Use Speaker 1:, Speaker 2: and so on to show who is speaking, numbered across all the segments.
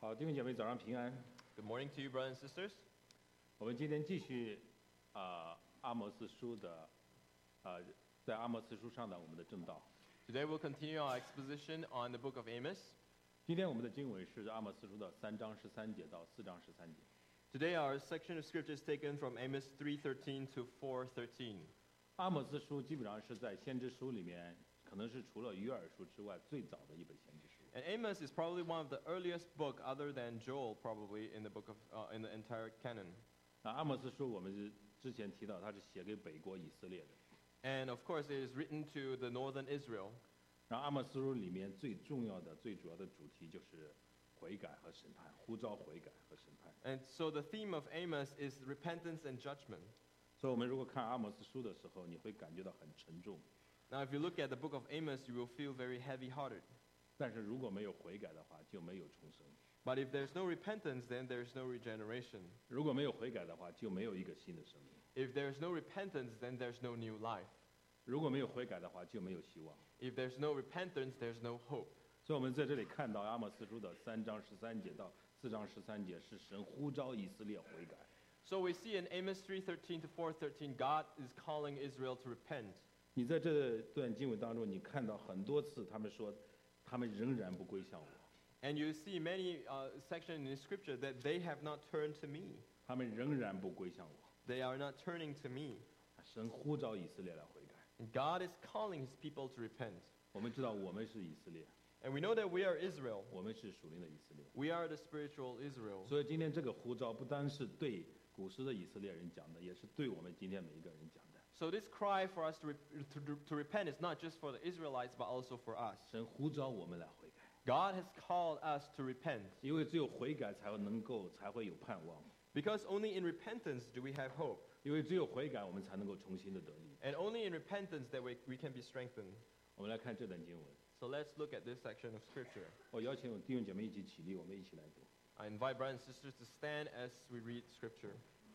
Speaker 1: 好，弟兄姐妹，早上平安。
Speaker 2: Good morning to you, brothers and sisters.
Speaker 1: 我们今天继续阿摩斯书的在阿摩斯书上的我们的正道。
Speaker 2: Today we'll continue our exposition on the book of Amos.
Speaker 1: 今天我们的经文是阿摩斯书的3章13节到4章13节。
Speaker 2: Today our section of scripture is taken from Amos 3:13 to 4:13.
Speaker 1: 阿摩斯书基本上是在先知书里面，可能是除了约珥书之外最早的一本先知书。
Speaker 2: And Amos is probably one of the earliest book, other than Joel, probably in the book of in the entire canon.
Speaker 1: 阿摩斯书我们之前提到，它是写给北国以色列的。
Speaker 2: And of course, it is written to the northern Israel.
Speaker 1: 然后阿摩斯书里面最重要的、最主要的主题就是悔改和审判，呼召悔改和审判。
Speaker 2: And so the theme of Amos is repentance and judgment.
Speaker 1: 所以我们如果看阿摩斯书的时候，你会感觉到很沉重。
Speaker 2: Now, if you look at the book of Amos, you will feel very heavy-hearted.
Speaker 1: 但是如果没有悔改的话，就没有重生；
Speaker 2: But if there's no repentance, then there's no regeneration.
Speaker 1: 如果没有悔改的话，就没有一个新的生命；
Speaker 2: If there's no repentance, then there's no new life.
Speaker 1: 如果没有悔改的话，就没有希望。
Speaker 2: If there's no repentance, there's no hope.
Speaker 1: 所以我们在这里看到阿摩斯书的3章13节到4章13节，是神呼召以色列悔改。
Speaker 2: So we see in Amos 3:13 to 4:13, God is calling Israel to repent.
Speaker 1: 你在这段经文当中，你看到很多次他们说，他们仍然不归向我，
Speaker 2: And you see many sections in the scripture that they have not turned to me.
Speaker 1: 他们仍然不归向我。
Speaker 2: They are not turning to me.
Speaker 1: 神呼召以色列来悔改。
Speaker 2: And God is calling his people to repent.
Speaker 1: 我们知道我们是以色列，
Speaker 2: And we know that we are Israel.
Speaker 1: 我们是属灵的以色列。
Speaker 2: We are the spiritual Israel.
Speaker 1: 所以今天这个呼召不单是对古时的以色列人讲的，也是对我们今天每一个人讲的。
Speaker 2: So this cry for us to repent is not just for the Israelites, but also for us.
Speaker 1: 神呼召我们来悔改，
Speaker 2: God has called us to repent.
Speaker 1: 因为只有悔改才会有盼望，
Speaker 2: Because only in repentance do we have hope.
Speaker 1: 因为只有悔改我们才能够重新的得力。
Speaker 2: And only in repentance that we can be strengthened.
Speaker 1: 我们来看这段经文，
Speaker 2: So let's look at this section of scripture.
Speaker 1: 我邀请弟兄姐妹一起起立，我们一起来读。
Speaker 2: I invite brothers and sisters to stand as we read scripture.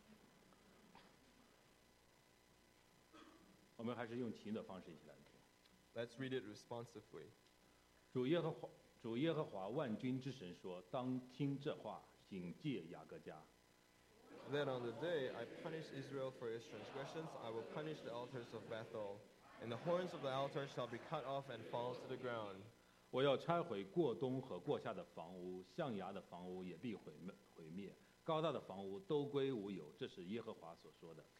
Speaker 1: 我们还是用琴的方式一起来读。
Speaker 2: Let's read it responsively.
Speaker 1: 主耶和华万军之神说：“当听这话，警戒雅各家。
Speaker 2: That on the day I punish Israel for its transgressions, I will punish the altars of Bethel, and the horns of the altar shall be cut off and fall to the ground.
Speaker 1: 我要拆毁过东和过夏的房屋，象牙的房屋也必毁灭，高大的房屋都归无有。”这是耶和华所说的。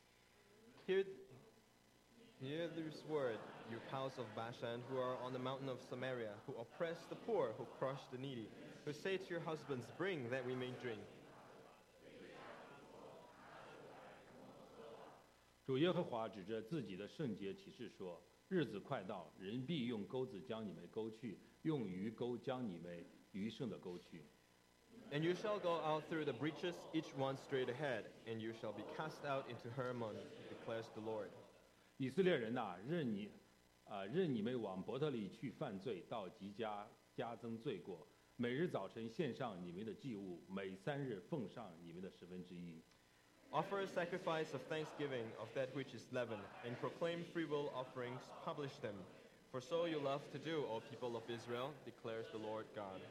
Speaker 2: Hear this word, you house of Bashan, who are on the mountain of Samaria, who oppress the poor, who crush the needy, who say to your husbands, bring that we may drink.
Speaker 1: 主耶和华指着自己的圣洁启示说：“日子快到，人必用钩子将你们勾去，用鱼钩将你们余剩的勾去。
Speaker 2: And you shall go out through the breaches, each one straight ahead, and you shall be cast out into Hermon, declares the Lord.
Speaker 1: 以色列人呐、任你们往伯特利去犯罪，到吉加加增罪过。每日早晨献上你们的祭物，每3日奉上你们的1/10。
Speaker 2: Offer a sacrifice of thanksgiving of that which is leavened, and proclaim freewill offerings, publish them. For so you love to do, O people of Israel, declares the Lord God.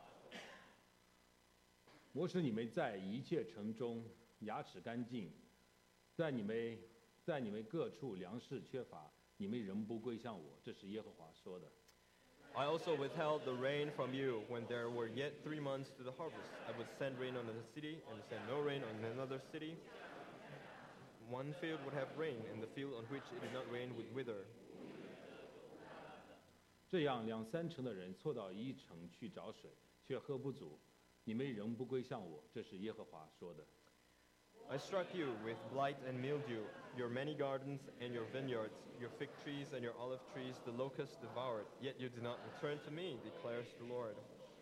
Speaker 1: 我使你们在一切城中牙齿干净，在你们各处粮食缺乏，你们仍不归向我。这是耶和华说的。
Speaker 2: I also withheld the rain from you when there were yet 3 months to the harvest. I would send rain on the city and send no rain on another city. One field would have rain, and the field on which it did not rain would wither.
Speaker 1: 这样2、3城的人凑到一城去找水，却喝不足，你们仍不归向我。这是耶和华说的。
Speaker 2: I struck you with blight and mildew, your many gardens and your vineyards, your fig trees and your olive trees the locusts devoured, yet you did not return to me, declares the Lord.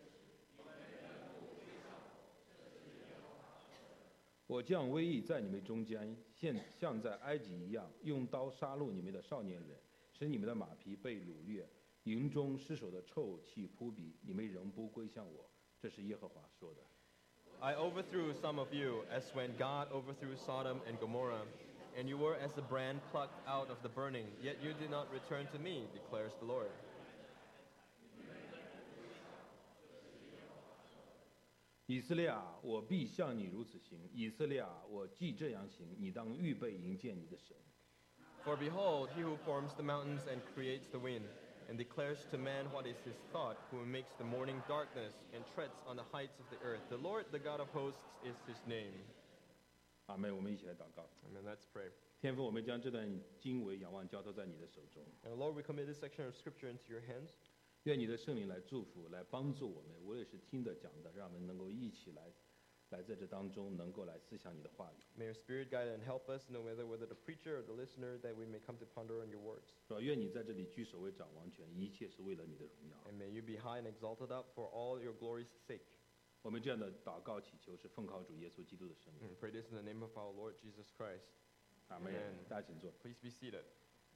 Speaker 1: 我将瘟疫在你们中间，像在埃及一样，用刀杀戮你们的少年人，使你们的马匹被掳掠，营中尸首的臭气扑鼻，你们仍不归向我。这是耶和华说的。
Speaker 2: I overthrew some of you, as when God overthrew Sodom and Gomorrah, and you were as a brand plucked out of the burning, yet you did not return to me, declares the Lord.
Speaker 1: 以以色列啊，我必向你如此行；以色列啊，我既这样行，你当预备迎接你的神。
Speaker 2: For behold, he who forms the mountains and creates the wind, and declares to man what is his thought, who makes the morning darkness and treads on the heights of the earth. The Lord, the God of hosts, is his name.
Speaker 1: 阿妹，我们一起来祷告。
Speaker 2: Amen. Let's pray.
Speaker 1: 天父，我们将这段经文仰望交托在你的手中，
Speaker 2: And Lord, we commit this section of scripture into your hands.
Speaker 1: 愿你的圣灵来祝福，来帮助我们，无论是听的讲的，让我们能够一起来在这当中能够来思想你的话语，
Speaker 2: May your spirit guide and help us, no matter whether the preacher or the listener, that we may come to ponder on your words.
Speaker 1: 是吧？愿你在这里居首位掌王权，一切是为了你的荣耀。
Speaker 2: And may you be high and exalted up for all your glory's sake.
Speaker 1: 我们这样的祷告祈求是奉靠主耶稣基督的圣名。
Speaker 2: And pray this in the name of our Lord Jesus Christ.
Speaker 1: 阿门
Speaker 2: Amen。
Speaker 1: 大家请坐。
Speaker 2: Please be seated.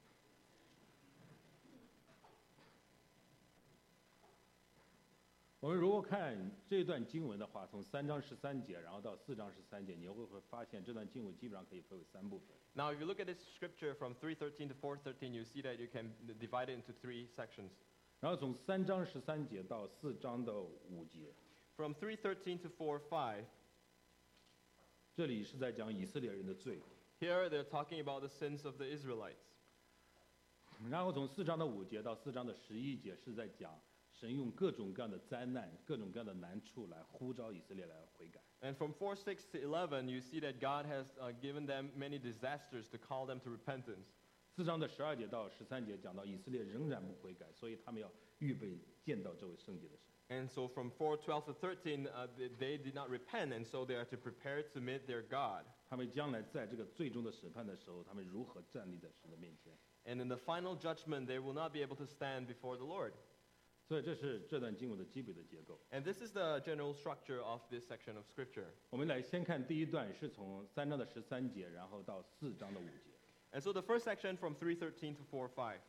Speaker 1: 我们如果看这段经文的话，从3章13节，然后到4章13节，你会发现这段经文基本上可以分为3部分。
Speaker 2: Now, if you look at this scripture from 3:13 to 4:13, you see that you can divide it into 3 sections.
Speaker 1: 然后从3章13节到4章的5节，
Speaker 2: From 3:13 to 4:5,
Speaker 1: 这里是在讲以色列人的罪。
Speaker 2: here they're talking about the sins of the Israelites.
Speaker 1: 然后从4章的5节到4章的11节是在讲神用各种各样的灾难、各种各样的难处来呼召以色列来悔改。
Speaker 2: And from 4:6 to 11, you see that God has given them many disasters to call them to repentance.
Speaker 1: 4章的12节到13节讲到以色列仍然不悔改，所以他们要预备见到这位圣洁的神。
Speaker 2: And so from 4:12 to 13, they did not repent, and so they are to prepare to meet their God.
Speaker 1: 他们将来在这个最终的审判的时候，他们如何站立在神的面前？
Speaker 2: And in the final judgment, they will not be able to stand before the Lord.
Speaker 1: 所以这是这段经文的基本的结构。
Speaker 2: And this is the general structure of this section of scripture.
Speaker 1: 我们来先看第一段，是从3章的13节，然后到4章的5节。
Speaker 2: And so the first section from 3:13 to 4:5.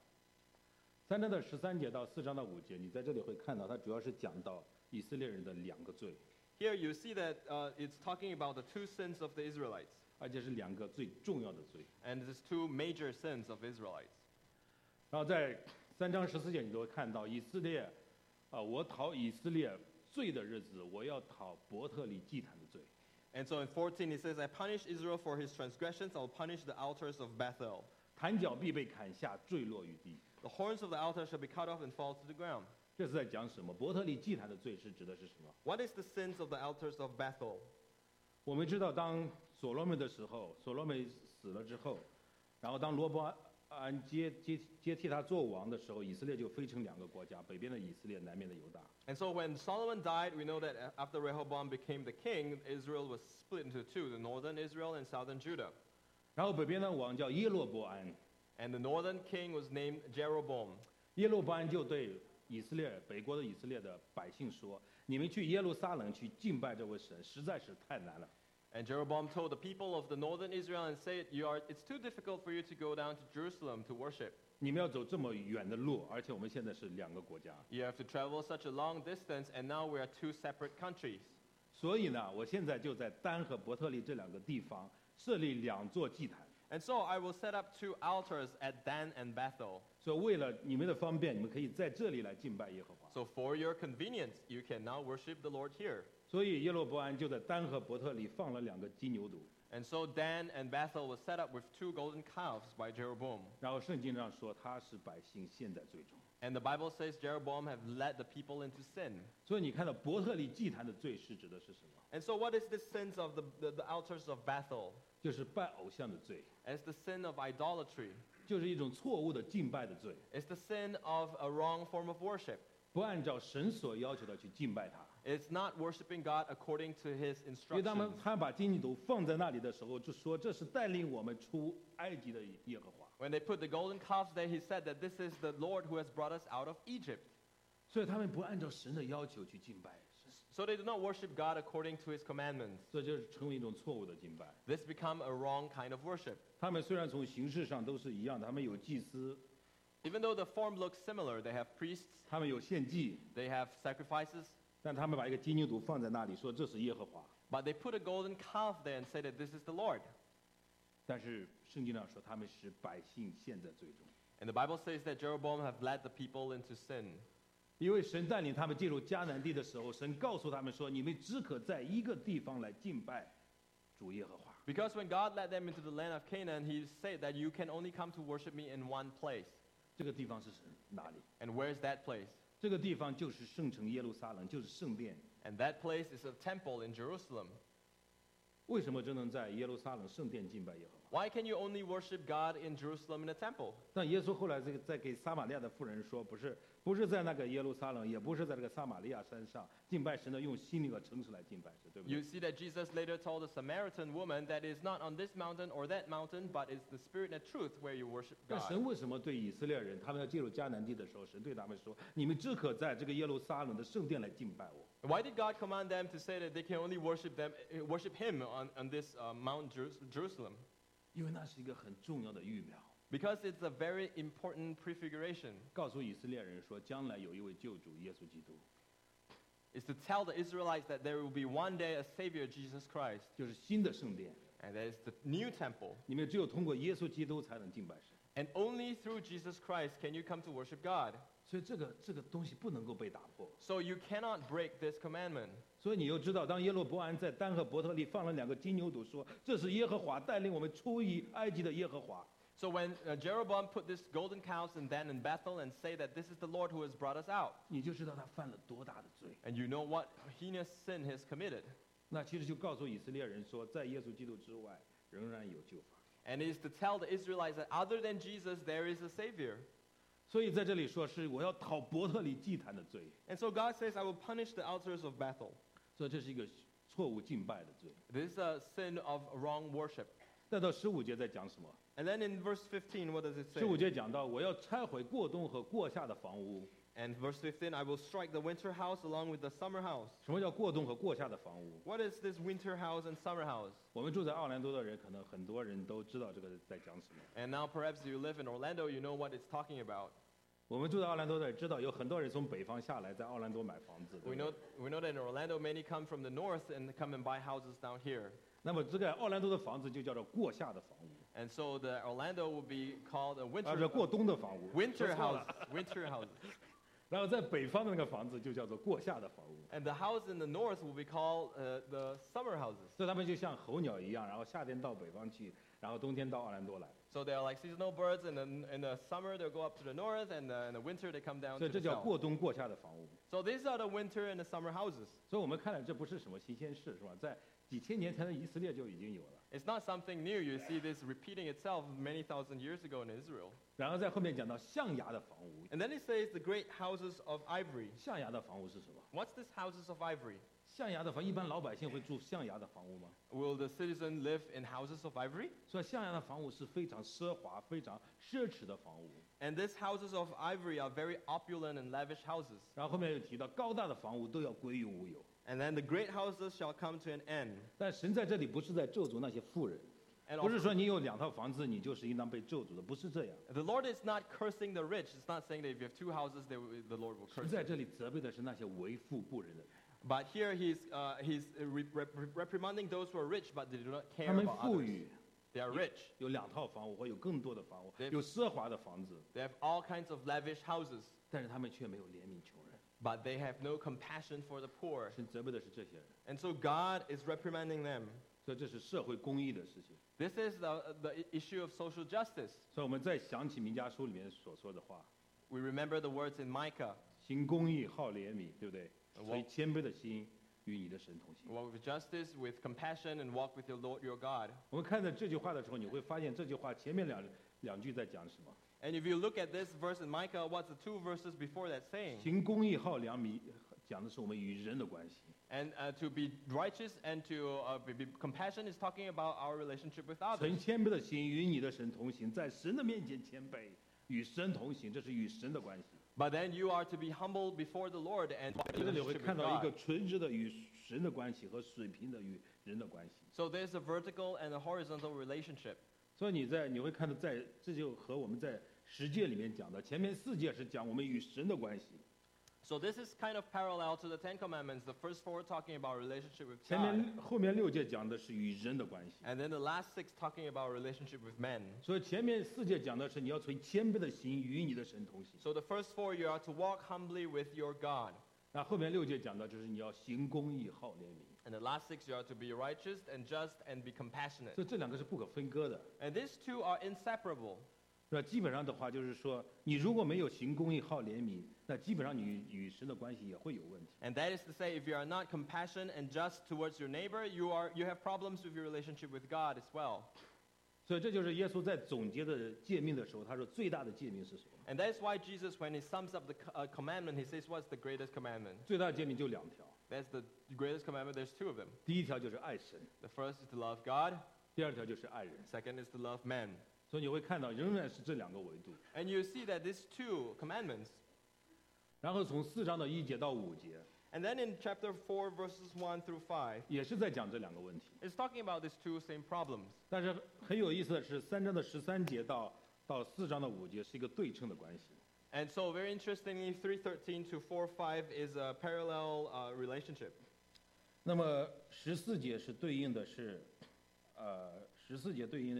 Speaker 1: 3章的13节到4章的5节，你在这里会看到，它主要是讲到以色列人的2个罪，
Speaker 2: Here you see that it's talking about the 2 sins of the Israelites.
Speaker 1: 而且是2个最重要的罪。
Speaker 2: And these 2 major sins of Israelites.
Speaker 1: 然后在3章14节，你都会看到以色列，我讨以色列罪的日子，我要讨伯特利祭坛的罪。
Speaker 2: And so in 14 it says, I punish Israel for his transgressions, I will punish the altars of Bethel.
Speaker 1: 坛角必被砍下，坠落于地。
Speaker 2: The horns of the altar shall be cut off and fall to the ground.
Speaker 1: 这是在讲什么？伯特利祭坛的罪是指的是什么？
Speaker 2: What is the sins of the altars of Bethel?
Speaker 1: 我们知道，当所罗门的时候，所罗门死了之后，然后当罗伯安接替他做王的时候，以色列就分成2个国家，北边的以色列，南边的犹大。
Speaker 2: And so when Solomon died, we know that after Rehoboam became the king, Israel was split into 2, the northern Israel and southern Judah.
Speaker 1: 然后北边的王叫耶罗波安，
Speaker 2: And the northern king was named Jeroboam.
Speaker 1: 耶罗波安就对以色列北国的以色列的百姓说：“你们去耶路撒冷去敬拜这位神，实在是太难了。
Speaker 2: And Jeroboam told the people of the northern Israel and said, it's too difficult for you to go down to Jerusalem to worship.
Speaker 1: 你们要走这么远的路，而且我们现在是2个国家，
Speaker 2: You have to travel such a long distance, and now we are 2 separate countries.
Speaker 1: 所以呢，我现在就在丹和伯特利这2个地方设立2座祭坛。
Speaker 2: And so I will set up 2 altars at Dan and Bethel.
Speaker 1: 所以为了你们的方便，你们可以在这里来敬拜耶和华。
Speaker 2: So for your convenience, you can now worship the Lord here.
Speaker 1: 所以耶罗波安就在丹和伯特利放了2个金牛犊。
Speaker 2: And so Dan and Bethel was set up with 2 golden calves by Jeroboam.
Speaker 1: 然后圣经上说他使百姓陷在罪中。
Speaker 2: And the Bible says Jeroboam have led the people into sin.
Speaker 1: 所以你看到伯特利祭坛的罪是指的是什么？
Speaker 2: And so what is the sins of the altars of Bethel?
Speaker 1: 就是拜偶像的罪，
Speaker 2: It's the sin of idolatry.
Speaker 1: 就是一种错误的敬拜的罪，
Speaker 2: It's the sin of a wrong form of worship.
Speaker 1: 不按照神所要求的去敬拜他。
Speaker 2: It's not worshiping God according to his
Speaker 1: 因为
Speaker 2: instructions.
Speaker 1: 他把金牛犊放在那里的时候，就说这是带领我们出埃及的耶和华。
Speaker 2: When they put the golden calves there, he said that this is the Lord who has brought us out of Egypt.
Speaker 1: 所以他们不按照神的要求去敬拜，
Speaker 2: So they do not worship God according to his commandments.
Speaker 1: 这就是成为一种错误的敬拜。
Speaker 2: This become a wrong kind of worship.
Speaker 1: 他们虽然从形式上都是一样的，他们有祭司，
Speaker 2: Even though the form looks similar, they have priests,
Speaker 1: 他们有献祭，
Speaker 2: they have sacrifices,
Speaker 1: 但他们把一个金牛犊放在那里，说这是耶和华。
Speaker 2: but they put a golden calf there and say that this is the Lord.
Speaker 1: 但是圣经上说，他们使百姓陷在罪中。
Speaker 2: And the Bible says that Jeroboam have led the people into sin.
Speaker 1: 因为神带领他们进入迦南地的时候，神告诉他们说：“你们只可在一个地方来敬拜主耶和华。”
Speaker 2: Because when God led them into the land of Canaan, He said that you can only come to worship me in one place.
Speaker 1: 这个地方是哪里？
Speaker 2: And where's that place?
Speaker 1: 这个地方就是圣城耶路撒冷，就是圣殿。
Speaker 2: And that place is a temple in Jerusalem.
Speaker 1: 为什么只能在耶路撒冷圣殿敬拜耶和华？
Speaker 2: Why can you only worship God in Jerusalem in a temple?
Speaker 1: 但耶稣后来在给撒玛利亚的妇人说，不是在那个耶路撒冷，也不是在这个撒玛利亚山上敬拜神的，用心灵和诚实来敬拜神，对不
Speaker 2: You
Speaker 1: 对？
Speaker 2: see that Jesus later told the Samaritan woman that is not on this mountain or that mountain, but it's the spirit and truth where you worship
Speaker 1: 但
Speaker 2: God.
Speaker 1: 神为什么对以色列人，他们要进入迦南地的时候，神对他们说：“你们只可在这个耶路撒冷的圣殿来敬拜我。”
Speaker 2: Why did God command them to say that they can only worship Him on this Mount Jerusalem?
Speaker 1: 因为那是一个很重要的预表，
Speaker 2: Because it's a very important prefiguration.
Speaker 1: 告诉以色列人说，将来有一位救主耶稣基督，
Speaker 2: It's to tell the Israelites that there will be one day a Savior, Jesus Christ,
Speaker 1: 就是新的圣殿。
Speaker 2: and that is the new temple.
Speaker 1: 你们只有通过耶稣基督才能敬拜神。
Speaker 2: And only through Jesus Christ can you come to worship God.
Speaker 1: 所以这个东西不能够被打破。
Speaker 2: So you cannot break this commandment.
Speaker 1: 所以你又知道，当耶罗波安在丹和伯特利放了2个金牛犊，说这是耶和华带领我们出埃及的耶和华。
Speaker 2: So when Jeroboam put this golden cows and then in Bethel and say that this is the Lord who has brought us out,
Speaker 1: 你就知道他犯了多大的罪。
Speaker 2: and you know what heinous sin he has committed.
Speaker 1: 那其实就告诉以色列人说，在耶稣基督之外，仍然有救法。
Speaker 2: And it is to tell the Israelites that other than Jesus, there is a Savior.
Speaker 1: 所以在这里说是我要讨伯特利祭坛的罪，
Speaker 2: And so God says, I will punish the altars of Bethel.
Speaker 1: 所以这是一个错误敬拜的罪。
Speaker 2: This is a sin of wrong worship.
Speaker 1: 再到15节在讲什么？
Speaker 2: And then in verse 15, what does it say?
Speaker 1: 15节讲到我要拆毁过冬和过夏的房屋。
Speaker 2: And verse 15, I will strike the winter house along with the summer house.
Speaker 1: 什么叫过冬和过夏的房屋？
Speaker 2: What is this winter house and summer house?
Speaker 1: 我们住在奥兰多的人，可能很多人都知道这个在讲什么。
Speaker 2: And now perhaps you live in Orlando, you know what it's talking about.
Speaker 1: 我们住在奥兰多的人知道，有很多人从北方下来，在奥兰多买房子。对
Speaker 2: We
Speaker 1: 不对
Speaker 2: know that in Orlando, many come from the north and come and buy houses down here.
Speaker 1: 那么这个奥兰多的房子就叫做过夏的房屋，
Speaker 2: And so the Orlando will be called a
Speaker 1: 是过冬的房屋。
Speaker 2: winter
Speaker 1: 说错了
Speaker 2: house. Winter houses.
Speaker 1: 然后在北方的那个房子就叫做过夏的房屋，
Speaker 2: And the house in the north will be called the summer houses.
Speaker 1: 所以他们就像候鸟一样，然后夏天到北方去，然后冬天到奥兰多来，
Speaker 2: So they're like seasonal birds. And in the summer, they'll go up to the north. And in the winter, they come down
Speaker 1: 所
Speaker 2: to
Speaker 1: 以这
Speaker 2: the
Speaker 1: 叫
Speaker 2: south.
Speaker 1: 过冬过夏的房屋。
Speaker 2: So these are the winter and the summer houses.
Speaker 1: 所以我们看来这不是什么新鲜事，是吧？在几千年前的以色列就已经有了。
Speaker 2: It's not something new. You see this repeating itself many thousand years ago in Israel.
Speaker 1: 然后在后面讲到象牙的房屋，
Speaker 2: And then it says the great houses of ivory.
Speaker 1: 象牙的房屋是什么？
Speaker 2: What's this houses of ivory?
Speaker 1: 象牙的房，一般老百姓会住象牙的房屋吗？
Speaker 2: Will the citizen live in houses of ivory?
Speaker 1: 所以象牙的房屋是非常奢华、非常奢侈的房屋。
Speaker 2: And these houses of ivory are very opulent and lavish houses.
Speaker 1: 然后后面又提到高大的房屋都要归于无有。
Speaker 2: And then the great houses shall come to an end.
Speaker 1: 但神在这里不是在咒诅那些富人，
Speaker 2: And
Speaker 1: 不是说你有2套房子你就是应当被咒诅的，不是这样。
Speaker 2: the Lord is not cursing the rich. It's not saying that if you have 2 houses, the Lord will
Speaker 1: 神
Speaker 2: curse
Speaker 1: 在
Speaker 2: you.
Speaker 1: 这里责备的是那些为富不仁的人，
Speaker 2: But here he's reprimanding those who are rich, but they do not
Speaker 1: 他
Speaker 2: care
Speaker 1: 们
Speaker 2: about
Speaker 1: 富
Speaker 2: others.
Speaker 1: 裕，
Speaker 2: They are rich.
Speaker 1: 有2套房屋或有更多的房屋，
Speaker 2: 对
Speaker 1: 有奢华的房子，
Speaker 2: They have all kinds of lavish houses,
Speaker 1: 但是他们却没有怜悯穷人。
Speaker 2: but they have no compassion for the poor.
Speaker 1: 神责备的是这些人，
Speaker 2: And so God is reprimanding them.
Speaker 1: 所以这是社会公义的事情。
Speaker 2: This is the issue of social justice.
Speaker 1: 所以我们再想起民家书里面所说的话，
Speaker 2: We remember the words in Micah.
Speaker 1: 行公义，好怜悯，对不对？
Speaker 2: 我
Speaker 1: 所以谦卑的心与你的神同行。
Speaker 2: Walk with justice, with compassion, and walk with your Lord your God.
Speaker 1: 我们看到这句话的时候，你会发现这句话前面两句在讲什么？
Speaker 2: And if you look at this verse in Micah, what's the 2 verses before that saying?
Speaker 1: 行公义，好怜悯，讲的是我们与人的关系。
Speaker 2: And to be righteous and to be compassion is talking about our relationship with others.
Speaker 1: 存谦卑的心与你的神同行，在神的面前谦卑，与神同行，这是与神的关系。
Speaker 2: But then you are to be humble before the Lord and
Speaker 1: 这里会
Speaker 2: relationship
Speaker 1: 看
Speaker 2: with
Speaker 1: 到一个
Speaker 2: God.
Speaker 1: 纯直的与神的关系和水平的与人的关系。
Speaker 2: So there's a vertical and a horizontal relationship.
Speaker 1: 所以你会看到这就和我们在十诫里面讲的，前面4诫是讲我们与神的关系，
Speaker 2: So this is kind of parallel to the Ten Commandments. The first 4 talking about relationship with
Speaker 1: 前
Speaker 2: God,
Speaker 1: 面后面6诫讲的是与人的关系，
Speaker 2: and then the last 6 talking about relationship with men.
Speaker 1: 所以前面4诫讲的是你要存谦卑的心与你的神同行，
Speaker 2: So the first 4 you are to walk humbly with your God,
Speaker 1: 那后面6诫讲的就是你要行公义好怜悯，
Speaker 2: and the last 6 you are to be righteous and just and be compassionate.
Speaker 1: 所以这2个是不可分割的。
Speaker 2: And these 2 are inseparable.
Speaker 1: 是吧？基本上的话就是说，你如果没有行公义好怜悯，那基本上你与神的关系也会有问题。
Speaker 2: And that is to say, if you are not compassionate and just towards your neighbor, you have problems with your relationship with God as well.
Speaker 1: 所以这就是耶稣在总结的诫命的时候，他说最大的诫命是什么？
Speaker 2: And that is why Jesus, when he sums up the commandment, he says, what's the greatest commandment?
Speaker 1: 最大的诫命就2条，
Speaker 2: That's the greatest commandment. There's 2 of them.
Speaker 1: 第1条就是爱神，
Speaker 2: The first is to love God.
Speaker 1: 第2条就是爱人。
Speaker 2: Second is to love man.
Speaker 1: 所以你会看到仍然是这2个维度。
Speaker 2: And you see that these 2 commandments.
Speaker 1: 然后从4章的1节到5节，
Speaker 2: And then in chapter 4, verses 1 through 5,
Speaker 1: 也是在讲这2个问题。
Speaker 2: it's talking about these 2 same problems.
Speaker 1: 但是很有意思的是，3章的13节到4章的5节是一个对称的关系。
Speaker 2: And so very interestingly, 3:13 to 4:5 is a parallel relationship.
Speaker 1: 那么14节是对应的是，14节对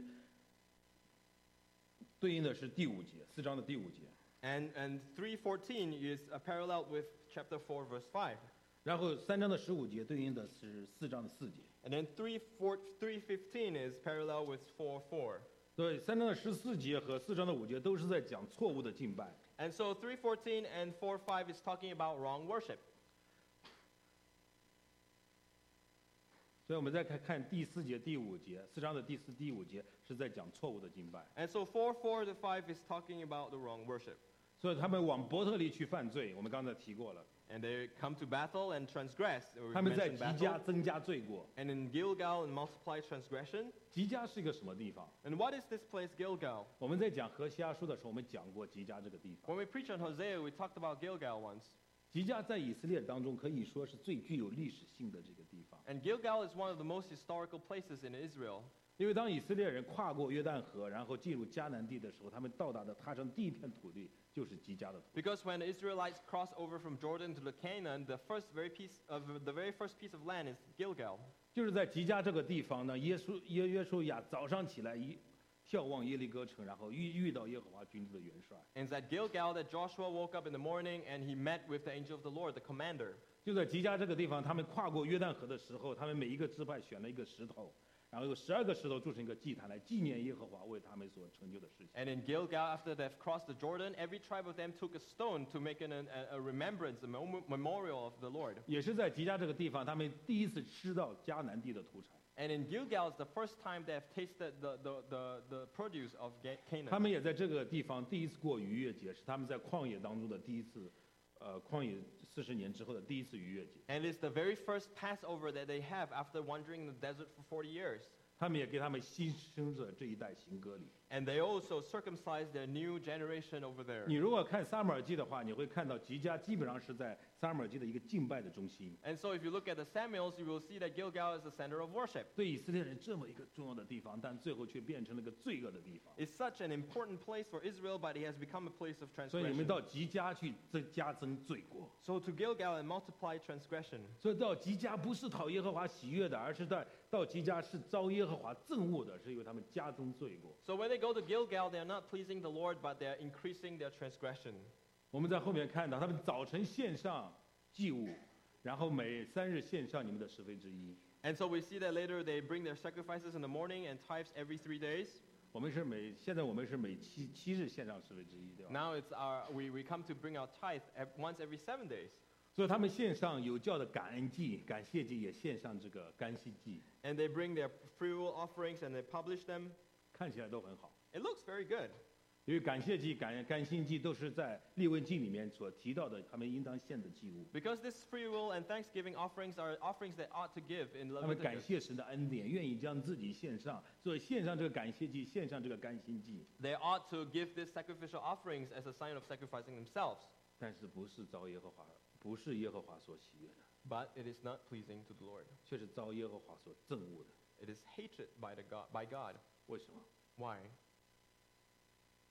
Speaker 1: 应的是第5节，4章的第5节。
Speaker 2: And 3:14 is parallel with chapter 4, verse 5.
Speaker 1: 然后3章的15节对应的是4章的4节。
Speaker 2: And then 3:15 is parallel with 4:4.
Speaker 1: 对，3章的14节和4章的5节都是在讲错误的敬拜。
Speaker 2: And so 3:14 and 4:5 is talking about wrong worship.
Speaker 1: 所以我们再看第4节、第5节，4章的第4、第5节是在讲错误的敬拜。
Speaker 2: And so 4:4 to 5 is talking about the wrong worship.
Speaker 1: 所以他们往伯特利去犯罪，我们刚才提过了。
Speaker 2: And they come to Bethel and transgress. Or
Speaker 1: 他们在
Speaker 2: mentioned
Speaker 1: 吉加
Speaker 2: Bethel.
Speaker 1: 增加罪过。
Speaker 2: And in Gilgal and multiply transgression.
Speaker 1: 吉加是一个什么地方？
Speaker 2: And what is this place, Gilgal?
Speaker 1: 我们在讲何西阿书的时候，我们讲过吉加这个地方。
Speaker 2: When we preach on Hosea, we talked about Gilgal once.
Speaker 1: 吉加在以色列当中可以说是最具有历史性的这个地方，
Speaker 2: And Gilgal is one of the most historical places in Israel.
Speaker 1: 因为当以色列人跨过约旦河，然后进入迦南地的时候，他们到达的踏上第一片土地就是吉加的土地。
Speaker 2: Because when the Israelites crossed over from Jordan to the Canaan, the very first piece of land is Gilgal.
Speaker 1: 就是在吉加这个地方呢，约书亚早上起来眺望耶利哥城，然后遇到耶和华军队的元帅。
Speaker 2: And it's at Gilgal that Joshua woke up in the morning and he met with the angel of the Lord, the commander.
Speaker 1: 就在吉加这个地方，他们跨过约旦河的时候，他们每一个支派选了一个石头，然后有12个石头铸成一个祭坛来纪念耶和华为他们所成就的事情。
Speaker 2: And in Gilgal, after they've crossed the Jordan, every tribe of them took a stone to make a remembrance, a memorial of the Lord.
Speaker 1: 也是在吉加这个地方，他们第一次吃到迦南地的土产。
Speaker 2: And in Gilgal, it's the first time they have tasted the produce of
Speaker 1: 他
Speaker 2: Canaan.
Speaker 1: 们也在这个地方第一次过逾越节，是他们在旷野当中的第一次，旷野40年之后的第一次逾越节。
Speaker 2: And it's the very first Passover that they have after wandering in the desert for 40 years.
Speaker 1: 他们也给他们新生的这一代行割礼。
Speaker 2: And they also circumcised their new generation over there.
Speaker 1: 你如果看撒母耳记的话，你会看到吉加基本上是在撒母耳记的一个敬拜的中心。
Speaker 2: And so if you look at the Samuels, you will see that Gilgal is the center of worship.
Speaker 1: 对以色列人这么一个重要的地方，但最后却变成了个罪恶的地方。
Speaker 2: It's such an important place for Israel, but it has become a place of
Speaker 1: 所以你们
Speaker 2: transgression.
Speaker 1: 到吉加去加增罪过。
Speaker 2: So to Gilgal and multiply transgression.
Speaker 1: 所以到吉加不是讨耶和华喜悦的，而是到吉加是遭耶和华憎恶的，是因为他们加增罪过。
Speaker 2: So when they go to Gilgal, they are not pleasing the Lord, but they are increasing their transgression.
Speaker 1: 我们在后面看到，他们早晨献上祭物，然后每3日献上你们的1/10。
Speaker 2: And so we see that later they bring their sacrifices in the morning and tithes every 3 days.
Speaker 1: 现在我们是每7日献上1/10，对吧？
Speaker 2: Now we come to bring our tithe once every 7 days.
Speaker 1: 所以他们献上有教的感恩祭、感谢祭，也献上这个甘心祭，
Speaker 2: And they bring their freewill offerings and they publish them.
Speaker 1: 看起来都很好。
Speaker 2: It looks very good.
Speaker 1: 因为感谢祭、甘心祭都是在利未记里面所提到的，他们应当献的祭物。
Speaker 2: Because this free will and thanksgiving offerings are offerings that ought to give in
Speaker 1: 他们感
Speaker 2: Leviticus.
Speaker 1: 谢神的恩典，愿意将自己献上，所以献上这个感谢祭，献上这个甘心祭，
Speaker 2: They ought to give these sacrificial offerings as a sign of sacrificing themselves.
Speaker 1: 但是不是耶和华所喜悦的，
Speaker 2: But it is not pleasing to the Lord.
Speaker 1: 却是遭耶和华所憎恶的。
Speaker 2: It is hated by God.
Speaker 1: 为什么？
Speaker 2: Why?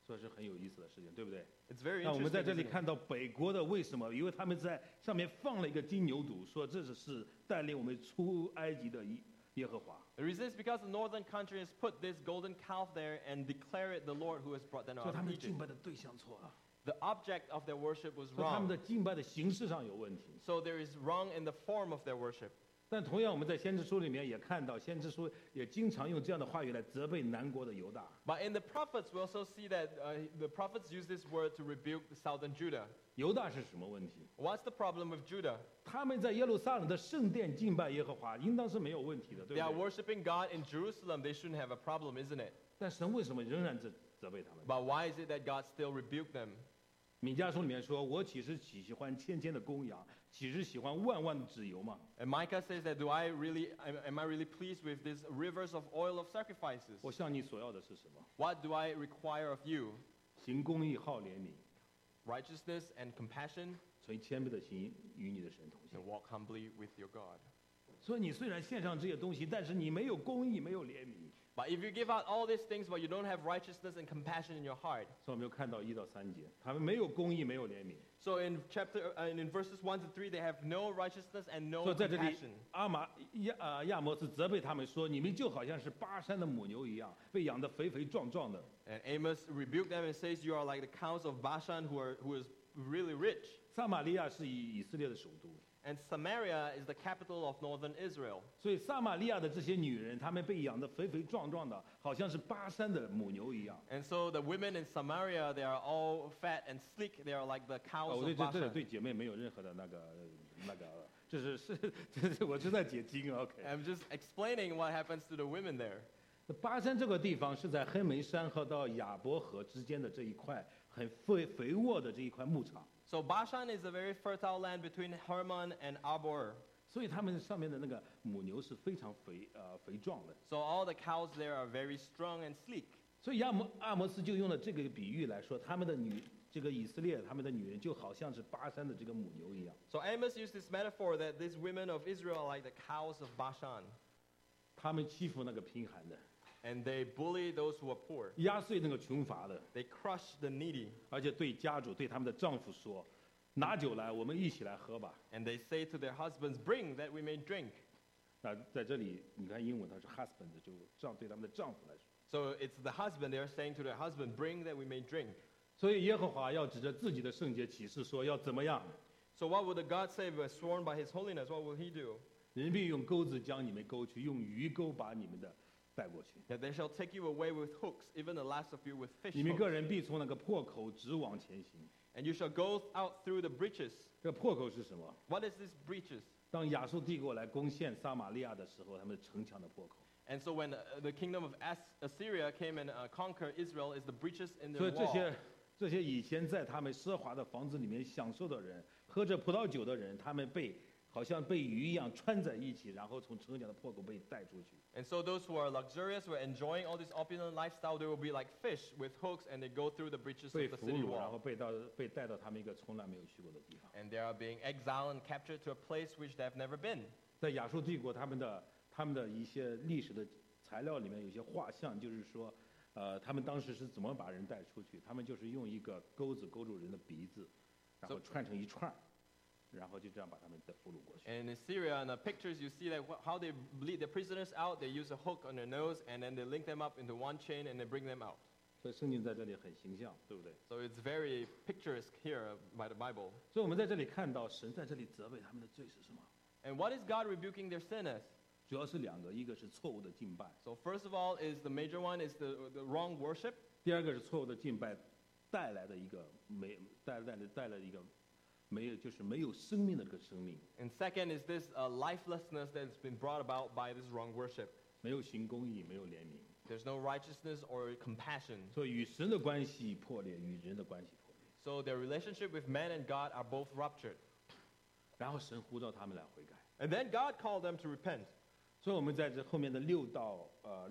Speaker 1: 这是很有意思的事情，对不对？
Speaker 2: It's very
Speaker 1: 那我们在
Speaker 2: interesting.
Speaker 1: 这里
Speaker 2: Isn't it?
Speaker 1: 看到北国的为什么？因为他们在上面放了一个金牛犊，说这是带领我们出埃及的耶和华。
Speaker 2: The reason is because the northern country has put this golden calf there and declare it the Lord who has brought them
Speaker 1: 所以
Speaker 2: out
Speaker 1: 他
Speaker 2: of
Speaker 1: 们
Speaker 2: Egypt.
Speaker 1: 敬拜的对象错了，
Speaker 2: The object of their worship was
Speaker 1: 所以他们
Speaker 2: wrong.
Speaker 1: 的敬拜的形式上有问题。
Speaker 2: So there is wrong in the form of their worship.
Speaker 1: 但同样，我们在先知书里面也看到，先知书也经常用这样的话语来责备南国的犹大。
Speaker 2: But in the prophets, we also see that the prophets use this word to rebuke the southern Judah.
Speaker 1: 犹大是什么问题？
Speaker 2: What's the problem with Judah?
Speaker 1: 他们在耶路撒冷的圣殿敬拜耶和华，应当是没有问题的，对
Speaker 2: They
Speaker 1: 不
Speaker 2: are
Speaker 1: 对？
Speaker 2: worshiping God in Jerusalem. They shouldn't have a problem, isn't it?
Speaker 1: 但神为什么仍然责备他们？
Speaker 2: But why is it that God still rebuked them?
Speaker 1: 米迦书里面说：“我岂是喜欢千千的公羊，岂是喜欢万万的脂油吗？
Speaker 2: And Micah says that, am I really pleased with these rivers of oil of sacrifices?
Speaker 1: 我向你所要的是什么？
Speaker 2: What do I require of you?
Speaker 1: 行公义，好怜悯，
Speaker 2: Righteousness and compassion,
Speaker 1: 存谦卑的心，与你的神同行
Speaker 2: and。walk humbly with your God.
Speaker 1: 所以你虽然献上这些东西，但是你没有公义，没有怜悯。
Speaker 2: But if you give out all these things, but you don't have righteousness and compassion in your heart.
Speaker 1: 所以我们就看到1到3节，他们没有公义，没有怜悯。
Speaker 2: So in verses 1 to 3, they have no righteousness and
Speaker 1: 所
Speaker 2: no
Speaker 1: 以在这里
Speaker 2: compassion.，
Speaker 1: 亚摩斯责备他们说：“你们就好像是巴山的母牛一样，被养得肥肥壮壮的。
Speaker 2: And Amos rebuked them and says, you are like the cows of Bashan who is really rich.
Speaker 1: 撒玛利亚是以色列的首都，
Speaker 2: And Samaria is the capital of northern Israel.
Speaker 1: 所以撒玛利亚的这些女人，她们被养得肥肥壮壮的，好像是巴山的母牛一样。
Speaker 2: And so the women in Samaria, they are all fat and sleek. They are like the cows
Speaker 1: 我
Speaker 2: of
Speaker 1: 这里
Speaker 2: Bashan.
Speaker 1: 对姐妹没有任何的那个，这是我是在解经啊 OK。
Speaker 2: I'm just explaining what happens to the women there.
Speaker 1: 巴山这个地方是在黑门山和到亚伯河之间的这一块很肥沃的这一块牧场，
Speaker 2: So Bashan is a very fertile land between Hermon and Arbor.
Speaker 1: 所以他们上面的那个母牛是非常肥壮的。
Speaker 2: So all the cows there are very strong and sleek.
Speaker 1: 所以阿摩斯就用了这个比喻来说，他们的这个以色列他们的女人就好像是巴山的这个母牛一样，
Speaker 2: So Amos used this metaphor that these women of Israel are like the cows of Bashan.
Speaker 1: 他们欺负那个贫寒的，
Speaker 2: And they bully those who are poor.
Speaker 1: 压碎那个穷乏的，
Speaker 2: They crush the needy.
Speaker 1: 而且对家主对他们的丈夫说：“拿酒来，我们一起来喝吧。
Speaker 2: And they say to their husbands, bring that we may drink. ”
Speaker 1: 那在这里你看英文它是 husband， 就对他们的丈夫来说。
Speaker 2: So it's the husband, they're saying to their husband, bring that we may drink.
Speaker 1: 所以耶和华要指着自己的圣洁启示说要怎么样？
Speaker 2: So what would the God say if sworn by his holiness? What will he do?
Speaker 1: 人必用钩子将你们勾去，用鱼钩把你们的带过去。
Speaker 2: That they shall take you away with hooks, even the last of you with fish
Speaker 1: 你们
Speaker 2: hooks.
Speaker 1: 个人必从那个破口直往前行。
Speaker 2: And you shall go out through the breaches.
Speaker 1: 这破口是什么？
Speaker 2: What is this breaches?
Speaker 1: 当亚述帝国来攻陷撒玛利亚的时候，他们城墙的破口。
Speaker 2: And so when the kingdom of Assyria came and conquered Israel, is the breaches in
Speaker 1: 所
Speaker 2: their
Speaker 1: 以
Speaker 2: wall.
Speaker 1: 这些以前在他们奢华的房子里面享受的人，喝着葡萄酒的人，他们好像被鱼一样穿在一起，然后从城墙的破口被带出去。
Speaker 2: And so those who are luxurious, who are enjoying all this opulent lifestyle, they will be like fish with hooks, and they go through the breaches
Speaker 1: 被
Speaker 2: of the
Speaker 1: 俘
Speaker 2: city
Speaker 1: 虏，然后
Speaker 2: wall.
Speaker 1: 被带到他们一个从来没有去过的地方。
Speaker 2: And they are being exiled and captured to a place which they have never been.
Speaker 1: 在亚述帝国，他们的一些历史的材料里面有些画像，就是说，他们当时是怎么把人带出去？他们就是用一个钩子勾住人的鼻子，然后串成一串儿，然后就这样把他们俘虏过去。
Speaker 2: And in Syria, in the pictures, you see that how they lead the prisoners out. They use a hook on their nose, and then they link them up into one chain, and they bring them out.
Speaker 1: 所以圣经在这里很形象，对不对？
Speaker 2: So it's very picturesque here by the Bible.
Speaker 1: 所以我们在这里看到神在这里责备他们的罪是什么？
Speaker 2: And what is God rebuking their sin as?
Speaker 1: 主要是两个，一个是错误的敬拜，
Speaker 2: So first of all, is the major one is the wrong worship.
Speaker 1: 第二个是错误的敬拜带来的一个带来的一个没有生命的这个生命，
Speaker 2: And second is this lifelessness that's been brought about by this wrong worship.
Speaker 1: 没有行公义，没有怜悯，
Speaker 2: There's no righteousness or compassion.
Speaker 1: 所以与神的关系破裂，与人的关系破裂。
Speaker 2: So their relationship with man and God are both ruptured.
Speaker 1: 然后神呼召他们来悔改。
Speaker 2: And then God called them to repent.
Speaker 1: 所以我们在这后面的6到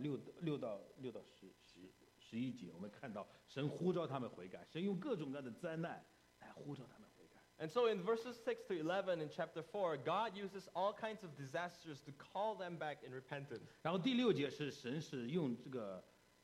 Speaker 1: 11节，我们看到神呼召他们悔改，神用各种各样的灾难来呼召他们悔改。
Speaker 2: And so in verses 6 to 11 in chapter 4, God uses all kinds of disasters to call them back in repentance.
Speaker 1: 然后第6节是神是用这个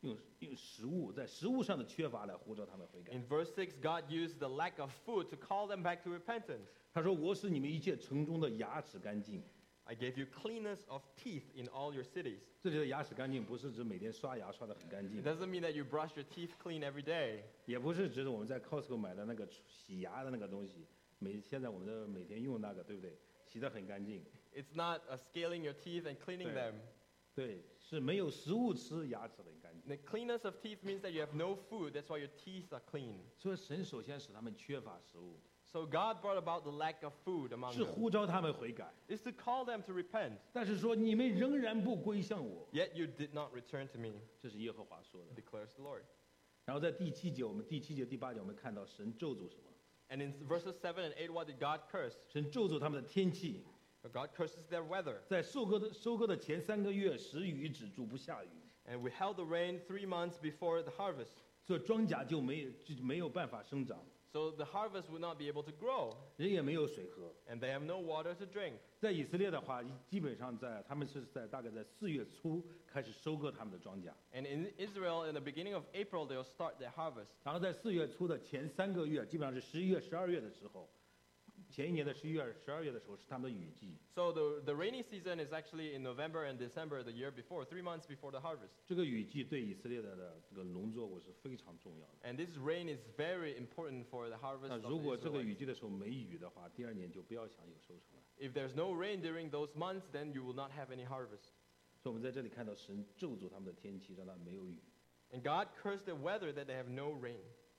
Speaker 1: 用食物在食物上的缺乏来呼召他们悔改。
Speaker 2: In verse 6, God used the lack of food to call them back to repentance.
Speaker 1: 他说：“我使你们一切城中的牙齿干净。”
Speaker 2: I gave you cleanness of teeth in all your cities.
Speaker 1: 这里的牙齿干净不是指每天刷牙刷得很干
Speaker 2: It
Speaker 1: 净，
Speaker 2: doesn't mean that you brush your teeth clean every day.
Speaker 1: 也不是指我们在 Costco 买的那个洗牙的那个东西，现在我们的每天用那个，对不对？洗得很干净。
Speaker 2: It's not scaling your teeth and cleaning them.
Speaker 1: 对，是没有食物吃，牙齿很干净。
Speaker 2: The cleanness of teeth means that you have no food. That's why your teeth are clean.
Speaker 1: 所以神首先使他们缺乏食物，
Speaker 2: So God brought about the lack of food among
Speaker 1: 是
Speaker 2: them.
Speaker 1: 呼召他们悔改。
Speaker 2: Is to call them to repent.
Speaker 1: 但是说你们仍然不归向我，
Speaker 2: Yet you did not return to me,
Speaker 1: 这是耶和华说的。
Speaker 2: declares the Lord.
Speaker 1: 然后在第7节，我们第7节、第8节，我们看到神咒诅什么？
Speaker 2: And in verses 7 and 8, what did God curse?
Speaker 1: 神咒诅他们的天气，
Speaker 2: God curses their weather.
Speaker 1: 在收割的前3个月，时雨止住不下雨，
Speaker 2: And we held the rain 3 months before the harvest.
Speaker 1: 所以庄稼就没有办法生长，
Speaker 2: So the harvest would not be able to grow.
Speaker 1: 人也没有水喝。
Speaker 2: And they have no water to drink.
Speaker 1: 在以色列的话，基本上他们是大概在4月初开始收割他们的庄稼，
Speaker 2: And in Israel, in the beginning of April, they'll start their harvest.
Speaker 1: 然后在4月初的前3个月，基本上是11月、12月的时候，前一年的11月、12月的时候是他们的雨季。
Speaker 2: So the rainy season is actually in November and December the year before, 3 months before the harvest.
Speaker 1: 这个雨季对以色列的这个农作物是非常重要的。
Speaker 2: And this rain is very important for the harvest
Speaker 1: 那
Speaker 2: of
Speaker 1: 如
Speaker 2: the
Speaker 1: 果这个
Speaker 2: Israelites.
Speaker 1: 雨季的时候没雨的话，第2年就不要想有收成了。
Speaker 2: If there's no rain during those months, then you will not have any harvest.
Speaker 1: 所以我们在这里看到神咒诅他们的天气，让他们没有雨。
Speaker 2: And God cursed the weather that they have no rain.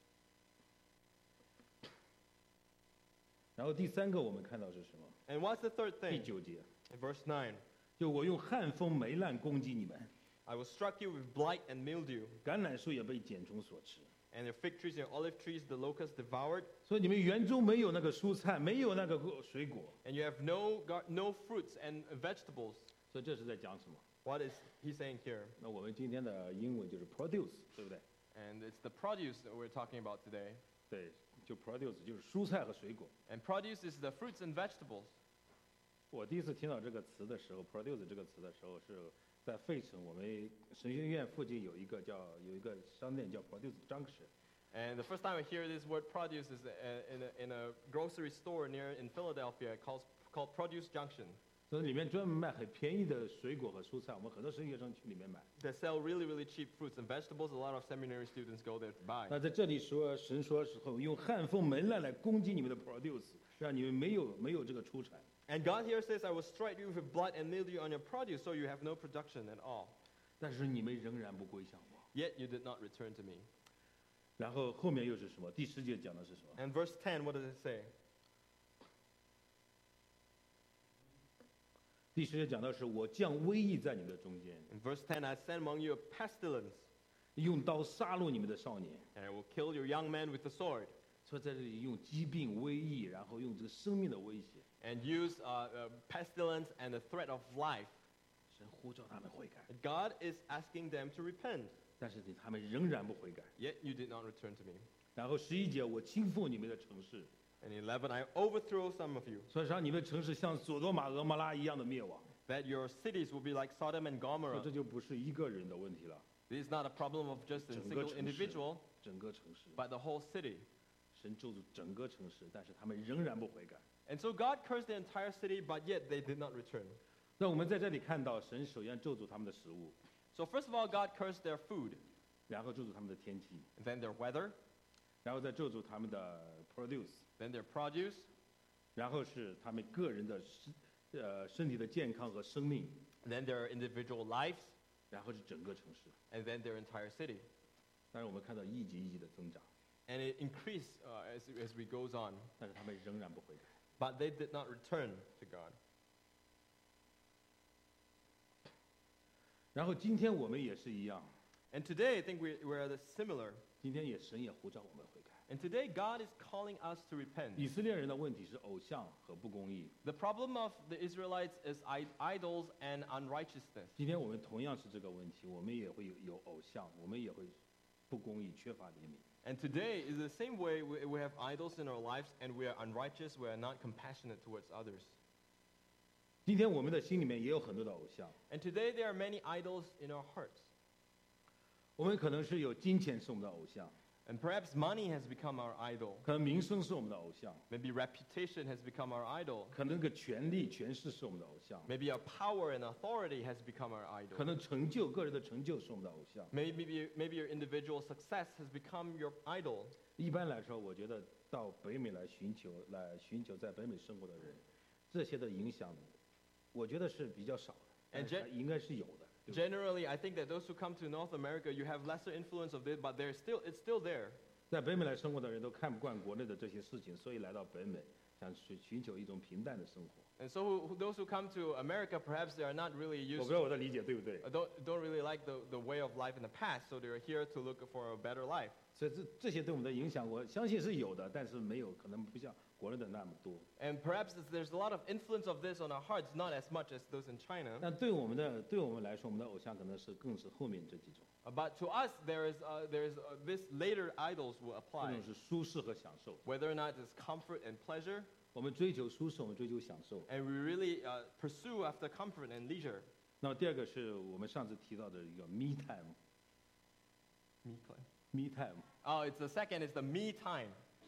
Speaker 1: 然后第3个我们看到是什么？
Speaker 2: And what's the third
Speaker 1: 第
Speaker 2: thing?
Speaker 1: 9节，
Speaker 2: In verse 9,
Speaker 1: 就我用旱风、霉烂攻击你们，
Speaker 2: I will struck you with blight and mildew,
Speaker 1: 橄榄树也被茧虫所吃。
Speaker 2: and your fig trees and olive trees the locusts devoured,
Speaker 1: 所以你们园中没有那个蔬菜，没有那个水果。
Speaker 2: and you have no fruits and vegetables.
Speaker 1: 所以这是在讲什么？
Speaker 2: What is he saying here?
Speaker 1: 那我们今天的英文就是 produce，对不对？
Speaker 2: And it's the produce that we're talking about today.
Speaker 1: 对，就 produce 就是蔬菜和水果。
Speaker 2: And produce is the fruits and vegetables.
Speaker 1: 我第一次听到这个词的时候 ，produce 这个词的时候是在费城，我们神学院附近有一个商店叫 Produce Junction。
Speaker 2: And the first time I hear this word produce is in a grocery store in Philadelphia called Produce Junction.
Speaker 1: 所以里面专门卖很便宜的水果和蔬菜，我们很多神学生去里面买。
Speaker 2: They sell really, really cheap fruits and vegetables. A lot of seminary students go there to buy.
Speaker 1: 那在这里说，神说时候用旱风霉烂来攻击你们的 produce，让你们没有这个出产。
Speaker 2: And God here says, I will strike you with blood and mildew on your produce, so you have no production at all.
Speaker 1: 但是你们仍然不归向我。
Speaker 2: Yet you did not return to me.
Speaker 1: 然后后面又是什么？第10节讲的是什么？
Speaker 2: And verse 10, what does it say?
Speaker 1: 第10节讲到是我降瘟疫在你们的中间，
Speaker 2: In verse 10, I send among you a pestilence,
Speaker 1: 用刀杀戮你们的少年。
Speaker 2: and I will kill your young men with the sword,
Speaker 1: 所以在这里用疾病、瘟疫，然后用这个生命的威胁，
Speaker 2: and use pestilence and the threat of life.
Speaker 1: 神呼召他们悔改，
Speaker 2: And God is asking them to repent,
Speaker 1: 但是他们仍然不悔改。
Speaker 2: yet you did not return to me.
Speaker 1: 然后11节，我倾覆你们的城市，
Speaker 2: And in 11, I overthrow some of you,
Speaker 1: 所以让你们的城市像索多玛、俄摩拉一样的灭亡。
Speaker 2: that your cities will be like Sodom and
Speaker 1: 所以
Speaker 2: Gomorrah.
Speaker 1: 这就不是一个人的问题了，
Speaker 2: This is not a problem of just a
Speaker 1: 整个
Speaker 2: single
Speaker 1: 城市
Speaker 2: individual,
Speaker 1: 整个城市，
Speaker 2: but the whole city.
Speaker 1: 神咒诅整个城市，但是他们仍然不悔改。
Speaker 2: And so God cursed the entire city, but yet they did not return.
Speaker 1: 那我们在这里看到，神首先咒诅他们的食物，
Speaker 2: So first of all, God cursed their food,
Speaker 1: 然后咒诅他们的天气，
Speaker 2: and then their weather,
Speaker 1: 然后再咒诅他们的 produce，
Speaker 2: then their produce,
Speaker 1: 然后是他们个人的身体的健康和生命，
Speaker 2: then their individual lives,
Speaker 1: 然后是整个城市。
Speaker 2: and then their entire city.
Speaker 1: 但是我们看到一级一级的增长，
Speaker 2: And it increased as we goes on,
Speaker 1: 但是他们仍然不悔改。
Speaker 2: but they did not return to God.
Speaker 1: 然后今天我们也是一样，
Speaker 2: And today, I think we're similar.
Speaker 1: 今天神也呼召我们悔改。
Speaker 2: And today, God is calling us to repent.
Speaker 1: 以色列人的问题是偶像和不公义，
Speaker 2: The problem of the Israelites is idols and unrighteousness.
Speaker 1: 今天我们同样是这个问题，我们也会有偶像，我们也会不公义，缺乏怜悯。
Speaker 2: And today is the same way we have idols in our lives and we are unrighteous, we are not compassionate towards others.
Speaker 1: 今天我们的心里面也有很多的偶像，
Speaker 2: And today there are many idols in our hearts.
Speaker 1: 我们可能是有金钱是我们的偶像，
Speaker 2: And perhaps money has become our idol.
Speaker 1: 可能名声是我们的偶像，
Speaker 2: Maybe reputation has become our idol.
Speaker 1: 可能个权力、权势是我们的偶像，
Speaker 2: Maybe our power and authority has become our
Speaker 1: 可
Speaker 2: idol.
Speaker 1: 能成就个人的成就是我们的偶像。
Speaker 2: Maybe your individual success has become your idol.
Speaker 1: 一般来说，我觉得到北美来寻求在北美生活的人，这些的影响，我觉得是比较少的，但是它应该是有的。对不对
Speaker 2: Generally, I think that those who come to North America, you have lesser influence of it, but it's still there.
Speaker 1: 在北美来生活的人都看不惯国内的这些事情，所以来到北美，想寻求一种平淡的生活。
Speaker 2: And so those who come to America, perhaps they are not really
Speaker 1: 我
Speaker 2: used
Speaker 1: 不知道我的理解对不对？
Speaker 2: don't really like the way of life in the past, so they're here to look for a better life.
Speaker 1: 所以这些对我们的影响，我相信是有的，但是没有可能不像国内的那么多。
Speaker 2: And perhaps there's a lot of influence of this on our hearts, not as much as those in China.
Speaker 1: 但对我们来说，我们的偶像可能更是后面这几种，
Speaker 2: But to us, there's this later idols will
Speaker 1: 这
Speaker 2: apply,
Speaker 1: 种是舒适和享受。
Speaker 2: whether or not it's comfort and pleasure,
Speaker 1: 我们追求舒适，我们追求享受。
Speaker 2: and we really pursue after comfort and leisure.
Speaker 1: 那么第二个是我们上次提到的一个 me time。
Speaker 2: Me time.
Speaker 1: me time。
Speaker 2: Oh, it's the second is the me time.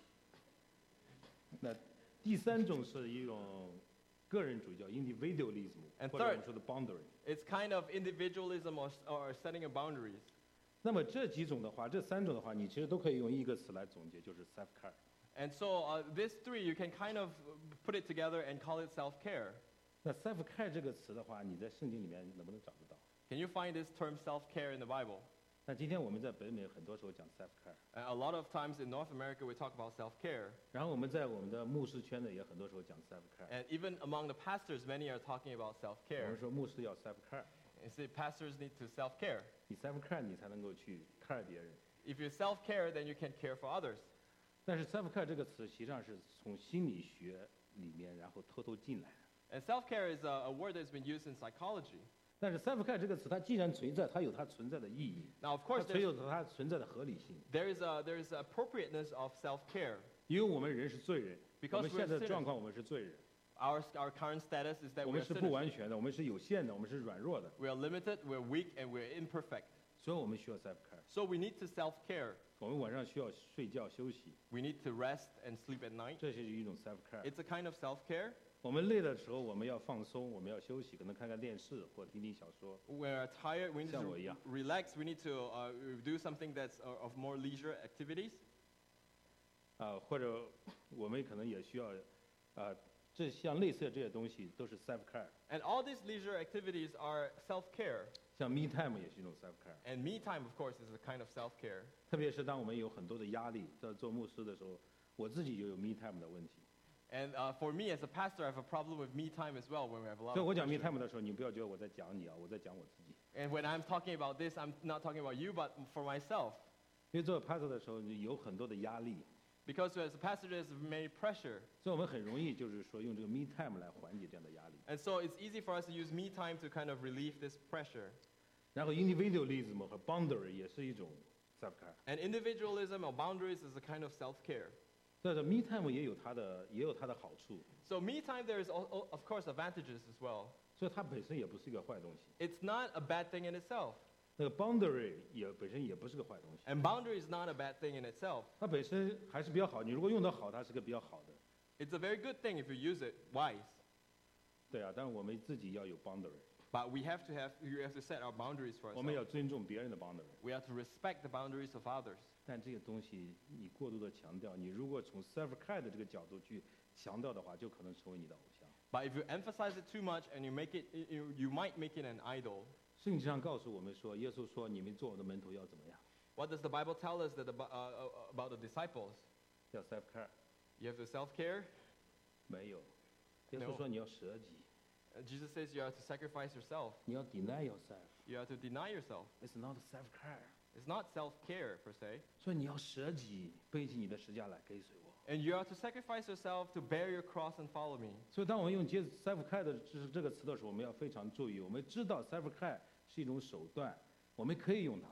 Speaker 1: 那第三种是一种个人主义，叫 individualism，
Speaker 2: And
Speaker 1: 或者我
Speaker 2: third-
Speaker 1: 们说的 boundary。
Speaker 2: It's kind of individualism or setting of boundaries.
Speaker 1: 那么这几种的话，这三种的话，你其实都可以用一个词来总结，就是 self care。
Speaker 2: And so these three, you can kind of put it together and call it self-care.
Speaker 1: 那 self care 这个词的话，你在圣经里面能不能找得到？
Speaker 2: Can you find this term self-care in the Bible?
Speaker 1: 那今天我们在北美很多时候讲 self care，
Speaker 2: A lot of times in North America, we talk about self-care.
Speaker 1: 然后我们在我们的牧师圈呢，也很多时候讲 self care。
Speaker 2: And even among the pastors, many are talking about
Speaker 1: 我
Speaker 2: self-care.
Speaker 1: 们说牧师要 self care，
Speaker 2: You see, pastors need to self-care.
Speaker 1: 你 self care 你才能够去 care 别人。
Speaker 2: If you self-care, then you can care for others.
Speaker 1: 但是 self care 这个词实际上是从心理学里面然后偷偷进来的。
Speaker 2: And self-care is a word that's been used in psychology.
Speaker 1: 但是 self care 这个词它既然存在，它有它存在的意义，
Speaker 2: Now, of
Speaker 1: 它
Speaker 2: course,
Speaker 1: 只有它存在的合理性。
Speaker 2: there's appropriateness of self-care.
Speaker 1: 因为我们人是罪人，
Speaker 2: Because
Speaker 1: 我们
Speaker 2: we're
Speaker 1: 现在
Speaker 2: sinners.
Speaker 1: 的状况我们是罪人，
Speaker 2: Our current status is that
Speaker 1: 我
Speaker 2: we
Speaker 1: 们
Speaker 2: are
Speaker 1: 是不
Speaker 2: sinners.
Speaker 1: 完全的，我们是有限的，我们是软弱的，
Speaker 2: We are limited, we're weak, and we're imperfect.
Speaker 1: 所以我们需要 self care。
Speaker 2: So we need to self-care.
Speaker 1: 我们晚上需要睡觉休息，
Speaker 2: We need to rest and sleep at night.
Speaker 1: 这是一种 self care。
Speaker 2: It's a kind of self-care.
Speaker 1: 我们累的时候，我们要放松，我们要休息，可能看看电视或听听小说。
Speaker 2: We're tired, we need
Speaker 1: 像
Speaker 2: to
Speaker 1: 我一样。
Speaker 2: relax, we need to do something that's of more leisure activities.
Speaker 1: 或者我们可能也需要，这像类似的这些东西都是 self care。
Speaker 2: And all these leisure activities are self-care.
Speaker 1: 像 me time 也是一种 self care。
Speaker 2: And me time, of course, is a kind of self-care.
Speaker 1: 特别是当我们有很多的压力，在做牧师的时候，我自己就有 me time 的问题。
Speaker 2: And for me as a pastor, I have a problem with me time as well when we have a lot
Speaker 1: 所以
Speaker 2: of
Speaker 1: 我讲 me
Speaker 2: pressure.
Speaker 1: time 的时候，你不要觉得我在讲你啊，我在讲我自己。
Speaker 2: And when I'm talking about this, I'm not talking about you, but for myself.
Speaker 1: 因为做 pastor 的时候，你有很多的压力，
Speaker 2: Because as a pastor, there's many pressure.
Speaker 1: 所以我们很容易就是说用这个 me time 来缓解这样的压力。
Speaker 2: And so it's easy for us to use me time to kind of relieve this pressure.
Speaker 1: 然后 individualism 和 boundary 也是一种 self care。
Speaker 2: And individualism or boundaries is a kind of self-care.
Speaker 1: 所以说 me time 也有它的好处，
Speaker 2: So me time, there is, of course, advantages as well.
Speaker 1: 所以它本身也不是一个坏东西。
Speaker 2: It's not a bad thing in itself.
Speaker 1: 那个 boundary 本身也不是个坏东西，
Speaker 2: And boundary is not a bad thing in itself.
Speaker 1: 它本身还是比较好。你如果用得好，它是个比较好的。
Speaker 2: It's a very good thing if you use it wise.
Speaker 1: 对啊，但是我们自己要有 boundary，
Speaker 2: But we have to set our boundaries for
Speaker 1: 我们要
Speaker 2: ourselves.
Speaker 1: 尊重别人的 boundary。
Speaker 2: We have to respect the boundaries of others.
Speaker 1: 但这个东西你过度的强调，你如果从 self care 的这个角度去强调的话，就可能成为你的偶像。
Speaker 2: But if you emphasize it too much and you might make it an idol.
Speaker 1: 圣经上告诉我们说，耶稣说你们做我的门徒要怎么样？
Speaker 2: What does the Bible tell us about the disciples?
Speaker 1: 要 self care？
Speaker 2: You have to self-care.
Speaker 1: 没有。耶稣
Speaker 2: No
Speaker 1: 说你要舍己，
Speaker 2: Jesus says you have to sacrifice yourself.
Speaker 1: 你要 deny yourself。
Speaker 2: You have to deny yourself.
Speaker 1: It's not self care。
Speaker 2: It's not self-care per se.
Speaker 1: 所以你要舍己，背起你的十字架来跟随我。
Speaker 2: And you have to sacrifice yourself to bear your cross and follow me.
Speaker 1: 所以当我们用self care 的这个词的时候，我们要非常注意。我们知道 self care 是一种手段，我们可以用它，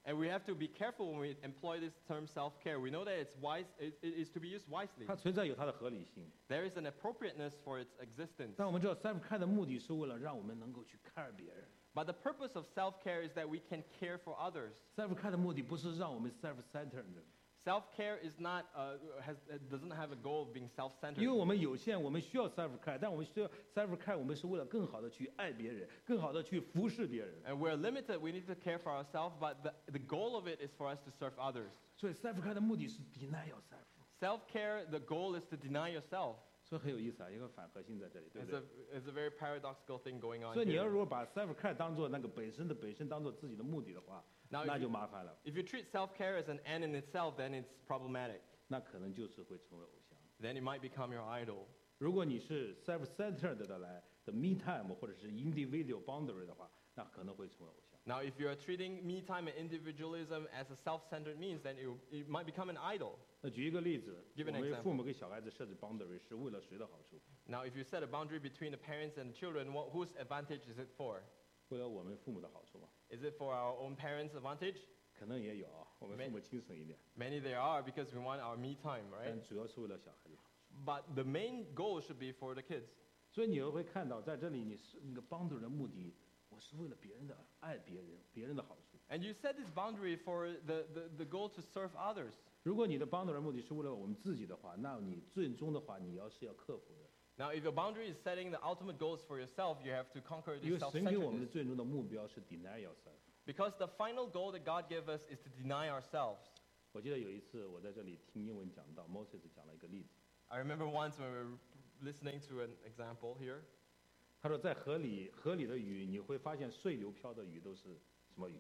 Speaker 2: And we have to be careful when we employ this term self-care. We know that it's wise, it is to be used wisely.
Speaker 1: 它存在有它的合理性。
Speaker 2: There is an appropriateness for its existence.
Speaker 1: 但我们知道 self care 的目的是为了让我们能够去 care 别人。
Speaker 2: But the purpose of self-care is that we can care for others.
Speaker 1: self care 的目的不是让我们 self centered，
Speaker 2: Self-care is not, doesn't have a goal of being self-centered.
Speaker 1: 因为我们有限，我们需要 self care， 但我们需要 self care， 我们是为了更好的去爱别人，更好的去服侍别人。
Speaker 2: And we're limited, we need to care for ourselves, but the goal of it is for us to serve others.
Speaker 1: 所以 self care 的目的是 deny yourself。
Speaker 2: Self-care, the goal is to deny yourself.
Speaker 1: 所以很有意思啊，一个反核心在这里，对不
Speaker 2: It's
Speaker 1: 对？
Speaker 2: a very paradoxical thing going on
Speaker 1: 所以你要
Speaker 2: here.
Speaker 1: 如果把 self care 当做那个本身当做自己的目的的话，
Speaker 2: Now,
Speaker 1: 那就麻烦了，
Speaker 2: If you treat self-care as an end in itself, then it's problematic.
Speaker 1: 那可能就是会成为偶像。
Speaker 2: Then it might become your idol.
Speaker 1: 如果你是 self centered 的来的 me time 或者是 individual boundary 的话，那可能会成为偶像。
Speaker 2: Now, if you're treating me time and individualism as a self-centered means, then it might become an idol.
Speaker 1: 那举一个例子，
Speaker 2: Give
Speaker 1: 我
Speaker 2: an
Speaker 1: 们
Speaker 2: example.
Speaker 1: 父母给小孩子设置 boundary 是为了谁的好处？
Speaker 2: Now, if you set a boundary between the parents and the children, whose advantage is it for?
Speaker 1: 为了我们父母的好处嘛？
Speaker 2: Is it for our own parents' advantage?
Speaker 1: 可能也有啊，我们父母轻省一点，
Speaker 2: Many there are because we want our me time, right?
Speaker 1: 但主要是为了小孩子。
Speaker 2: But the main goal should be for the kids.
Speaker 1: 所以你会看到，在这里你是那个 boundary 的目的，我是为了别人的爱别人的好处。
Speaker 2: And you set this boundary for the goal to serve others.
Speaker 1: 如果你的 boundary 的目的是为了我们自己的话，那你最终的话你是要克服的，
Speaker 2: Now, if your boundary is setting the ultimate goals for yourself, you have to conquer
Speaker 1: 因
Speaker 2: this
Speaker 1: 为神给我们的
Speaker 2: self-centeredness.
Speaker 1: 最终的目标是 deny yourself。
Speaker 2: Because the final goal that God gave us is to deny ourselves.
Speaker 1: 我记得有一次我在这里听英文讲到 Moses 讲了一个例子，
Speaker 2: I remember once when we were listening to an example here.
Speaker 1: 他说在河里的鱼，你会发现顺流漂的鱼都是什么鱼？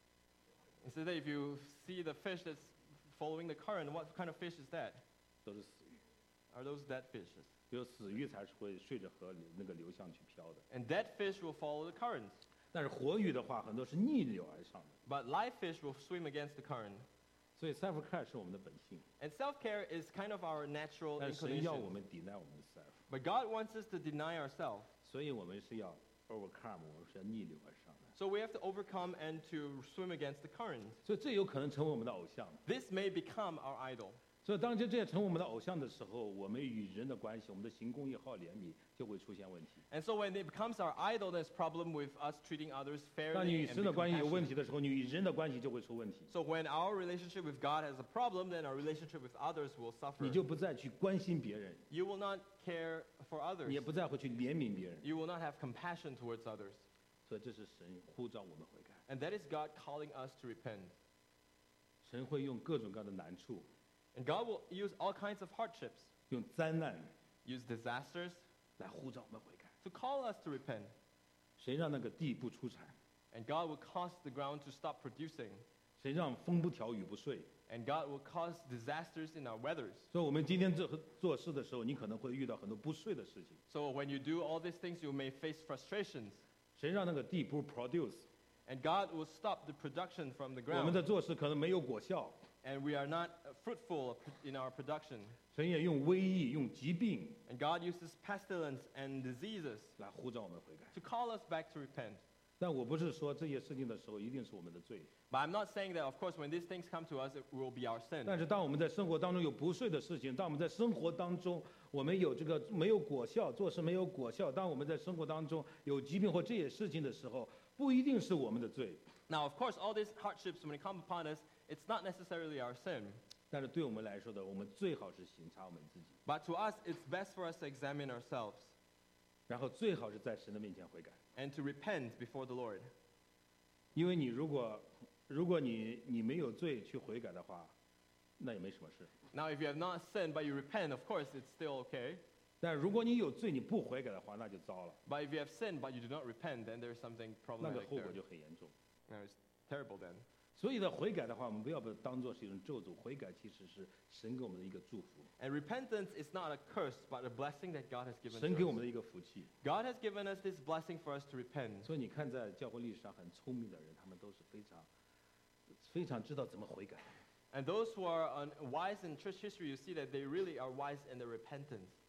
Speaker 2: He said that if you see the fish that's following the current, what kind of fish is that?
Speaker 1: 都是死鱼，
Speaker 2: Are those dead fishes?
Speaker 1: 只有死鱼才是会顺着河里那个流向去漂的。
Speaker 2: And dead fish will follow the current.
Speaker 1: 但是活鱼的话，很多是逆流而上的。
Speaker 2: But live fish will swim against the current.
Speaker 1: 所以 self care 是我们的本性，
Speaker 2: And self-care is kind of our natural
Speaker 1: 但神要我
Speaker 2: inclination.
Speaker 1: 们 deny 我们的 self，
Speaker 2: But God wants us to deny ourselves.
Speaker 1: 所以我们是要 overcome， 我们是要逆流而上的。
Speaker 2: So we have to overcome and to swim against the current.
Speaker 1: 所以这有可能成为我们的偶像。
Speaker 2: This may become our idol.
Speaker 1: 所以当这些成为我们的偶像的时候，我们与人的关系，我们的行公义、好怜悯就会出现问题。
Speaker 2: And so when it becomes our idol, there's problem with us treating others
Speaker 1: 当你
Speaker 2: fairly
Speaker 1: 与
Speaker 2: and
Speaker 1: 神
Speaker 2: be
Speaker 1: 的关系有问
Speaker 2: compassionate.
Speaker 1: 题的时候，你与人的关系就会出问题。
Speaker 2: So when our relationship with God has a problem, then our relationship with others will suffer.
Speaker 1: 你就不再去关心别人，
Speaker 2: You will not care for
Speaker 1: 你
Speaker 2: others.
Speaker 1: 也不再会去怜悯别人。
Speaker 2: You will not have compassion towards others.
Speaker 1: 所以这是神呼召我们悔改。
Speaker 2: And that is God calling us to repent.
Speaker 1: 神会用各种各样的难处，
Speaker 2: And God will use all kinds of hardships,
Speaker 1: 用灾难
Speaker 2: use disasters
Speaker 1: 来呼召我们悔改。
Speaker 2: to call us to repent.
Speaker 1: 谁让那个地不出产？
Speaker 2: And God will cause the ground to stop producing.
Speaker 1: 谁让风不调雨不碎？
Speaker 2: And God will cause disasters in our weathers.
Speaker 1: 所以，我们今天做事的时候，你可能会遇到很多不顺的事情。
Speaker 2: So when you do all these things, you may face frustrations.
Speaker 1: 谁让那个地不 produce？
Speaker 2: And God will stop the production from the
Speaker 1: 我们
Speaker 2: ground.
Speaker 1: 的做事可能没有果效。
Speaker 2: And we are not fruitful in our production.
Speaker 1: 神也用瘟疫、用疾病
Speaker 2: And God uses pestilence and diseases
Speaker 1: 来呼召我们悔改。
Speaker 2: to call us back to repent.
Speaker 1: 但我不是说这些事情的时候一定是我们的罪。
Speaker 2: But I'm not saying that, of course, when these things come to us, it will be our sin.
Speaker 1: 但是当我们在生活当中有不顺的事情，当我们在生活当中我们有这个没有果效，做事没有果效，当我们在生活当中有疾病或这些事情的时候，不一定是我们的罪。
Speaker 2: Now, of course, all these hardships, when they come upon us, it's not necessarily our sin.
Speaker 1: 但是对我们来说的，我们最好是省察我们自己，
Speaker 2: But to us, it's best for us to examine ourselves
Speaker 1: 然后最好是在神的面前悔改。
Speaker 2: and to repent before the Lord.
Speaker 1: 因为你如果你没有罪去悔改的话，那也没什么事。
Speaker 2: Now, if you have not sinned but you repent, of course, it's still okay.
Speaker 1: 但如果你有罪你不悔改的话，那就糟了，
Speaker 2: But if you have sinned but you do not repent, then there's something
Speaker 1: 那个
Speaker 2: problematic
Speaker 1: 后果
Speaker 2: there.
Speaker 1: 就很严重。
Speaker 2: No, it's terrible then.
Speaker 1: 所以呢，悔改的话，我们不要把它当做是一种咒诅，悔改其实是神给我们的一个祝福，
Speaker 2: And repentance is not a curse, but a blessing that God has given
Speaker 1: 神给
Speaker 2: to
Speaker 1: 我们
Speaker 2: us.
Speaker 1: 的一个福气。
Speaker 2: God has given us this blessing for us to repent.
Speaker 1: 所以你看，在教会历史上很聪明的人，他们都是非常知道怎么悔改。
Speaker 2: And those who are wise in church history, you see that they really are wise in their repentance.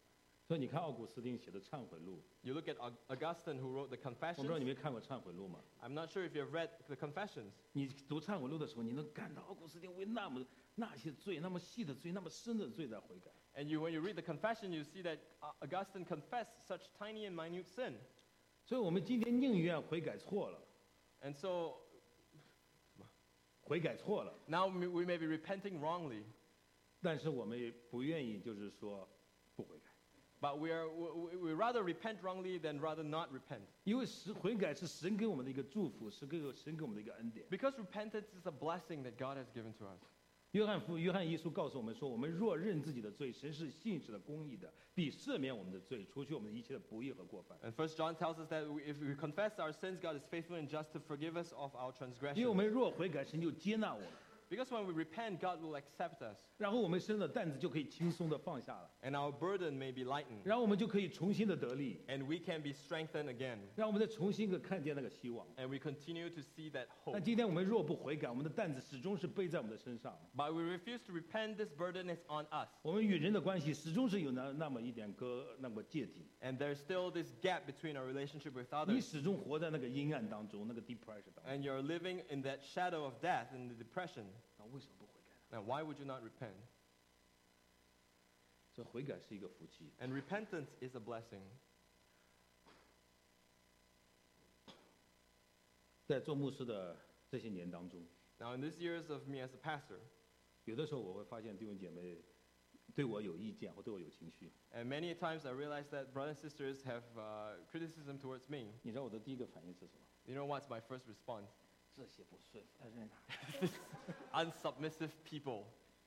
Speaker 1: 所以你看奥古斯丁写的《忏悔录》，
Speaker 2: You look at Augustine, who wrote the
Speaker 1: 我不知道你
Speaker 2: Confessions.
Speaker 1: 没看过《忏悔录》吗？
Speaker 2: I'm not sure if you've read the Confessions.
Speaker 1: 你读《忏悔录》的时候，你能感到奥古斯丁为那些罪、那么细的罪、那么深的罪在悔改。
Speaker 2: And when you read the Confession, you see that Augustine confessed such tiny and minute sin.
Speaker 1: 所以我们今天宁愿悔改错了，
Speaker 2: And so
Speaker 1: 悔改错了，
Speaker 2: now we may be repenting wrongly,
Speaker 1: 但是我们也不愿意，就是说不悔改，
Speaker 2: but we rather repent wrongly than rather not repent.
Speaker 1: 因为悔改是神给我们的一个祝福，是神给我们的一个恩典。
Speaker 2: Because repentance is a blessing that God has given to us.
Speaker 1: 约翰一书告诉我们说，我们若认自己的罪，神是信实的、公义的，必赦免我们的罪，除去我们一切的不义和过犯。
Speaker 2: And 1 John tells us that if we confess our sins, God is faithful and just to forgive us of our
Speaker 1: 因为我
Speaker 2: transgressions.
Speaker 1: 们若悔改，神就接纳我们，
Speaker 2: Because when we repent, God will accept us,
Speaker 1: 然后我们身上的担子就可以轻松的放下了，
Speaker 2: and our burden may be lightened,
Speaker 1: 然后我们就可以重新的得力，
Speaker 2: and we can be strengthened again,
Speaker 1: 让我们再重新的看见那个希望。
Speaker 2: and we continue to see that hope.
Speaker 1: 但今天我们若不悔改，我们的担子始终是背在我们的身上。
Speaker 2: But we refuse to repent, this burden is on us.
Speaker 1: 我们与人的关系始终是有那么一点那么芥蒂，
Speaker 2: And there's still this gap between our relationship with
Speaker 1: 你
Speaker 2: others,
Speaker 1: 始终活在那个阴暗当中，那个 depression 当中。
Speaker 2: and you're living in that shadow of death and the depression.
Speaker 1: 那为什么不悔改呢？
Speaker 2: Now, why would you not repent?
Speaker 1: 所以悔改是一个福气。
Speaker 2: And repentance is a blessing.
Speaker 1: 在做牧师的这些年当中，
Speaker 2: Now, in these years of me as a pastor,
Speaker 1: 有的时候我会发现弟兄姐妹对我有意见或对我有情绪。
Speaker 2: and many times I realize that brothers and sisters have criticism towards me.
Speaker 1: 你知道我的第一个反应是什么？
Speaker 2: You know what's my first response?
Speaker 1: 这些不顺服的人啊！
Speaker 2: Unsubmissive people.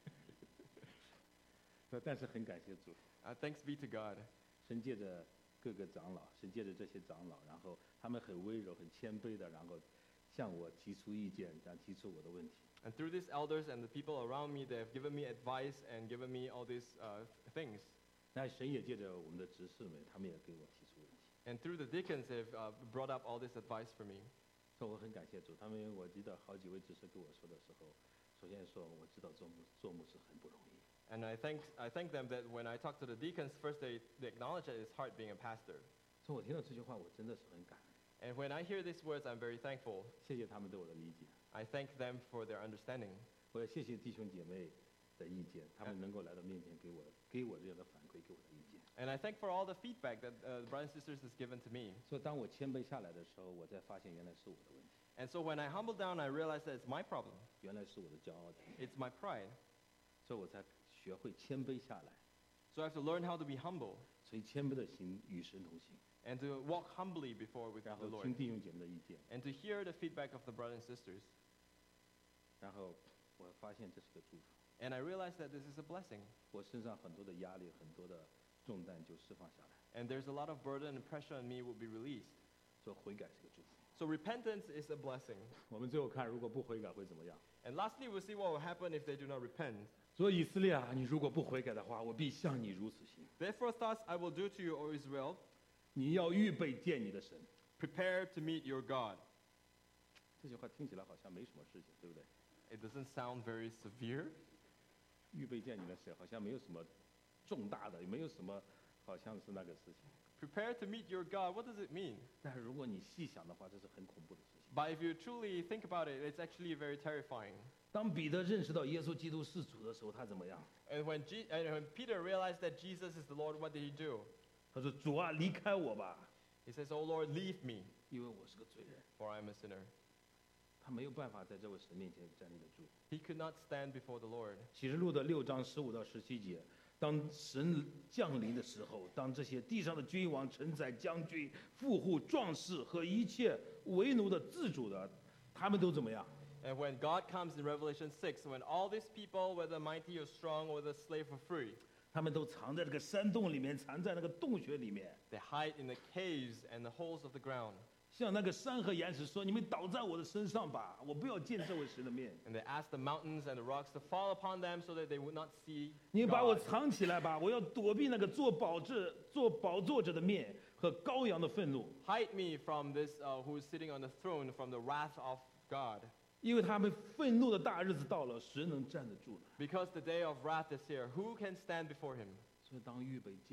Speaker 1: 但是很感谢主，
Speaker 2: Thanks be to God.
Speaker 1: 神借着各个长老，神借着这些长老，然后他们很温柔、很谦卑的，然后向我提出意见，然后提出我的问题。
Speaker 2: And through these elders and the people around me, they have given me advice and given me all these things.
Speaker 1: 那神也借着我们的执事们，他们也给我提出问题。
Speaker 2: And through the deacons, they've brought up all this advice for me.
Speaker 1: 所以我很感谢主，他们我记得好几位执事跟我说的时候，首先说我知道做牧师很不容易，
Speaker 2: And I thank them that when I talk to the deacons, first they acknowledge that it's hard being a pastor.
Speaker 1: 所以我听到这句话，我真的是很感恩，
Speaker 2: And when I hear these words, I'm very thankful.
Speaker 1: 谢谢他们对我的理解，
Speaker 2: I thank them for their understanding.
Speaker 1: 我也谢谢弟兄姐妹的意见，他们能够来到面前给我这样的反馈，给我的意见。
Speaker 2: And I thank for all the feedback that the brothers and sisters has given to me.
Speaker 1: 所以当我谦卑下来的时候，我才发现原来是我的问题，
Speaker 2: And so when I humble down, I realize that it's my problem.
Speaker 1: 原来是我的骄傲的，
Speaker 2: It's my pride.
Speaker 1: 所以我才学会谦卑下来。
Speaker 2: So I have to learn how to be humble
Speaker 1: 所以谦卑的心与神同行，
Speaker 2: and to walk humbly before with
Speaker 1: 然
Speaker 2: the
Speaker 1: 后
Speaker 2: Lord.
Speaker 1: 听弟兄姐妹的意见，
Speaker 2: And to hear the feedback of the brothers and sisters.
Speaker 1: 然后我发现这是个祝福，
Speaker 2: And I realize that this is a blessing.
Speaker 1: 我身上很多的压力、很多的重担就释放下来。
Speaker 2: And there's a lot of burden and pressure on me will be released.
Speaker 1: 所以悔改是个祝福。
Speaker 2: So repentance is a blessing.
Speaker 1: 我们最后看，如果不悔改会怎么样？
Speaker 2: And lastly, we'll see what will happen if they do not repent.
Speaker 1: 所以以色列啊，你如果不悔改的话，我必向你如此行。
Speaker 2: Therefore, thus I will do to you, O Israel,
Speaker 1: 你要预备见你的神。
Speaker 2: prepare to meet your God.
Speaker 1: 这句话听起来好像没什么事情，对不对？
Speaker 2: It doesn't sound very severe.
Speaker 1: 预备见你的神，好像没有什么重大的，也没有什么好像是那个事情。
Speaker 2: Prepare to meet your God. What does it mean?
Speaker 1: 但是如果你细想的话，这是很恐怖的事情。
Speaker 2: But if you truly think about it, it's actually very terrifying.
Speaker 1: 当彼得认识到耶稣基督是主的时候，他怎么样？
Speaker 2: And when Peter realized that Jesus is the Lord, what did he do?
Speaker 1: 他说：“主啊，离开我吧，
Speaker 2: He says, Oh Lord, leave me,
Speaker 1: 因为我是个罪人。
Speaker 2: for I am a sinner. ”
Speaker 1: 他没有办法在这位神面前站立得住。
Speaker 2: He could not stand before the Lord.
Speaker 1: 启示录的6章15到17节，当神降临的时候，当这些地上的君王、臣宰、将军、富户、壮士和一切为奴的、自主的，他们都怎么样？
Speaker 2: And when God comes in Revelation 6, when all these people, whether mighty or strong, whether slave or free,
Speaker 1: 他们都藏在这个山洞里面，藏在那个洞穴里面，
Speaker 2: they hide in the caves and the holes of the ground.
Speaker 1: 向那个山和岩石说：“你们倒在我的身上吧，我不要见这位神的面。
Speaker 2: And they asked the mountains and the rocks to fall upon them so that they would not see
Speaker 1: 你们把我
Speaker 2: God.
Speaker 1: 藏起来吧，我要躲避那个做宝座者的面和羔羊的愤怒，
Speaker 2: Hide me from this who is sitting on the throne, from the wrath of God.
Speaker 1: 因为他们愤怒的大日子到了，谁能站得住呢？”
Speaker 2: Because the day of wrath is here. Who can stand before him?
Speaker 1: 所以当预备见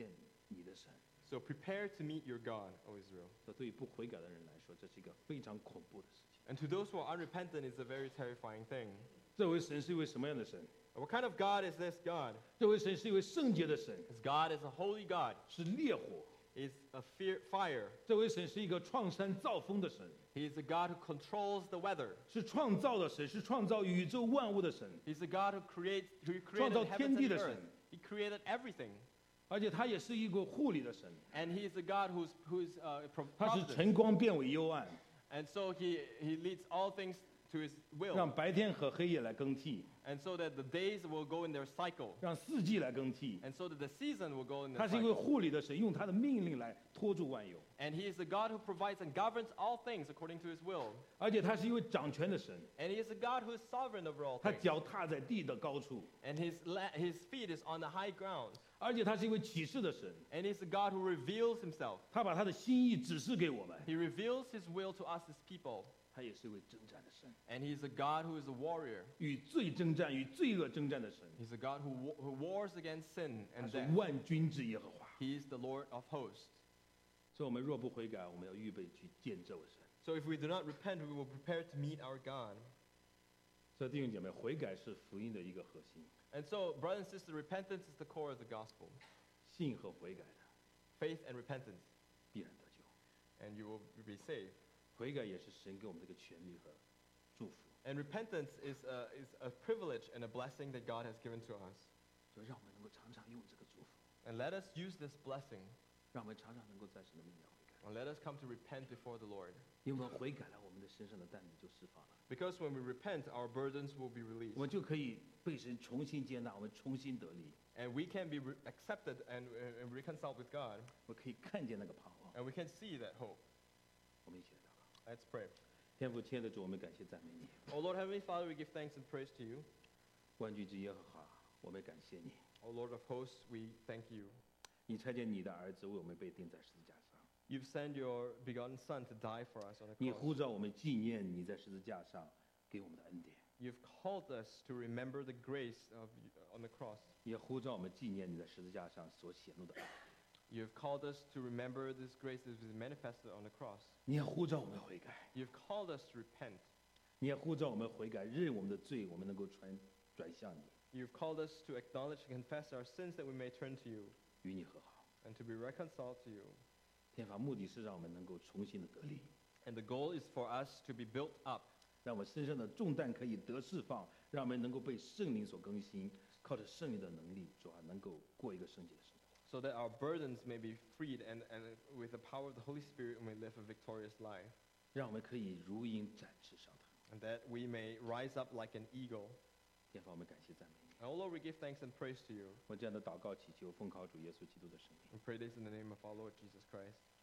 Speaker 1: 你的神。
Speaker 2: So prepare to meet your God, O Israel.
Speaker 1: 这对于不悔改的人来说，这是一个非常恐怖的事情。
Speaker 2: And to those who are unrepentant, it's a very terrifying thing.
Speaker 1: 这位神是一位什么样的神？
Speaker 2: What kind of God is this God?
Speaker 1: 这位神是一位圣洁的神，
Speaker 2: This God is a holy God.
Speaker 1: 是烈火。
Speaker 2: Is a fire.
Speaker 1: 这位神是一个创山造风的神，
Speaker 2: He is a God who controls the weather.
Speaker 1: 是创造的神，是创造宇宙万物的神，
Speaker 2: He's a God who created
Speaker 1: 创造
Speaker 2: heavens
Speaker 1: 天地
Speaker 2: and
Speaker 1: 的
Speaker 2: earth.
Speaker 1: 神，
Speaker 2: He created everything.
Speaker 1: 而且他也是一个护理的神，
Speaker 2: And He is a God who's
Speaker 1: 他是
Speaker 2: providence.
Speaker 1: 晨光变为幽暗，
Speaker 2: And so he leads all things to His will.
Speaker 1: 让白天和黑夜来更替，
Speaker 2: And so that the days will go in their cycle.
Speaker 1: 让四季来更替。
Speaker 2: And so that the season will go in their
Speaker 1: 他是一位
Speaker 2: cycle.
Speaker 1: 护理的神，用他的命令来拖住万有，
Speaker 2: And He is the God who provides and governs all things according to His will.
Speaker 1: 而且他是一位掌权的神，
Speaker 2: And He is a God who is sovereign over all
Speaker 1: 他
Speaker 2: things.
Speaker 1: 脚踏在地的高处，
Speaker 2: And His feet is on the high ground.
Speaker 1: 而且他是一位启示的神，
Speaker 2: And He's a God who reveals Himself.
Speaker 1: 他把他的心意指示给我们，
Speaker 2: He reveals His will to us, His people.
Speaker 1: 他也是一位征战的神，
Speaker 2: And He's a God who is a warrior.
Speaker 1: 与罪征战、与罪恶征战的神，
Speaker 2: He's a God who wars against sin
Speaker 1: 他
Speaker 2: and
Speaker 1: 是
Speaker 2: death.
Speaker 1: 万军之耶和华。
Speaker 2: He is the Lord of hosts.
Speaker 1: 所以，我们若不悔改，我们要预备去见这位神。
Speaker 2: So if we do not repent, we will prepare to meet our God.
Speaker 1: 所以，弟兄姐妹，悔改是福音的一个核心，
Speaker 2: And so, brothers and sisters, repentance is the core of the gospel.
Speaker 1: 信和悔改的
Speaker 2: Faith and repentance,
Speaker 1: 必然得救。
Speaker 2: and you will be saved.
Speaker 1: 悔改也是神给我们这个权利和祝福，
Speaker 2: And repentance is a privilege and a blessing that God has given to us.
Speaker 1: 就让我们能够常常用这个祝福，
Speaker 2: And let us use this blessing,
Speaker 1: 让我们常常能够在神的面前悔改。
Speaker 2: and let us come to repent before the Lord.
Speaker 1: 因为我们悔改了，我们的身上的担子就释放了，
Speaker 2: Because when we repent, our burdens will be
Speaker 1: 我
Speaker 2: released.
Speaker 1: 们就可以被神重新接纳，我们重新得力，
Speaker 2: And we can be accepted and reconciled with God.
Speaker 1: 我们可以看见那个盼望。
Speaker 2: And we can see that hope.
Speaker 1: 我们一起来祷告。
Speaker 2: Let's pray.
Speaker 1: 天父，亲爱的主，我们感谢赞美你，
Speaker 2: Oh Lord Heavenly Father, we give thanks and praise to you.
Speaker 1: 万军之耶和华，我们感谢你。
Speaker 2: Oh Lord of hosts, we thank you.
Speaker 1: 你差遣你的儿子为我们被钉在十字架上，
Speaker 2: You've sent your begotten Son to die for us on
Speaker 1: 你
Speaker 2: the
Speaker 1: 呼
Speaker 2: cross.
Speaker 1: 召我们纪念你在十字架上给我们的恩典，
Speaker 2: You've called us to remember the grace on the cross.
Speaker 1: 也呼召我们纪念你在十字架上所显露的爱。
Speaker 2: You've called us to remember this grace that is manifested on the cross.
Speaker 1: 你也呼召我们悔改，
Speaker 2: You've called us to repent.
Speaker 1: 你也呼召我们悔改，认我们的罪，我们能够转向你，
Speaker 2: You've called us to acknowledge and confess our sins that we may turn to you
Speaker 1: 与你和好。
Speaker 2: and to be reconciled to you.
Speaker 1: 天父，目的是让我们能够重新的得力，
Speaker 2: And the goal is for us to be built up,
Speaker 1: 让我们身上的重担可以得释放，让我们能够被圣灵所更新，靠着圣灵的能力，主啊，能够过一个圣洁的生活。
Speaker 2: so that our burdens may be freed and with the power of the Holy Spirit we may live a victorious life.
Speaker 1: 让我们可以如鹰展翅上腾。
Speaker 2: And that we may rise up like an eagle.
Speaker 1: 天父，我们感谢赞美你。
Speaker 2: And oh Lord, we give thanks and praise to you.
Speaker 1: 我这样的祷告祈求，奉靠主耶稣基督的圣名。
Speaker 2: We pray this in the name of our Lord Jesus Christ.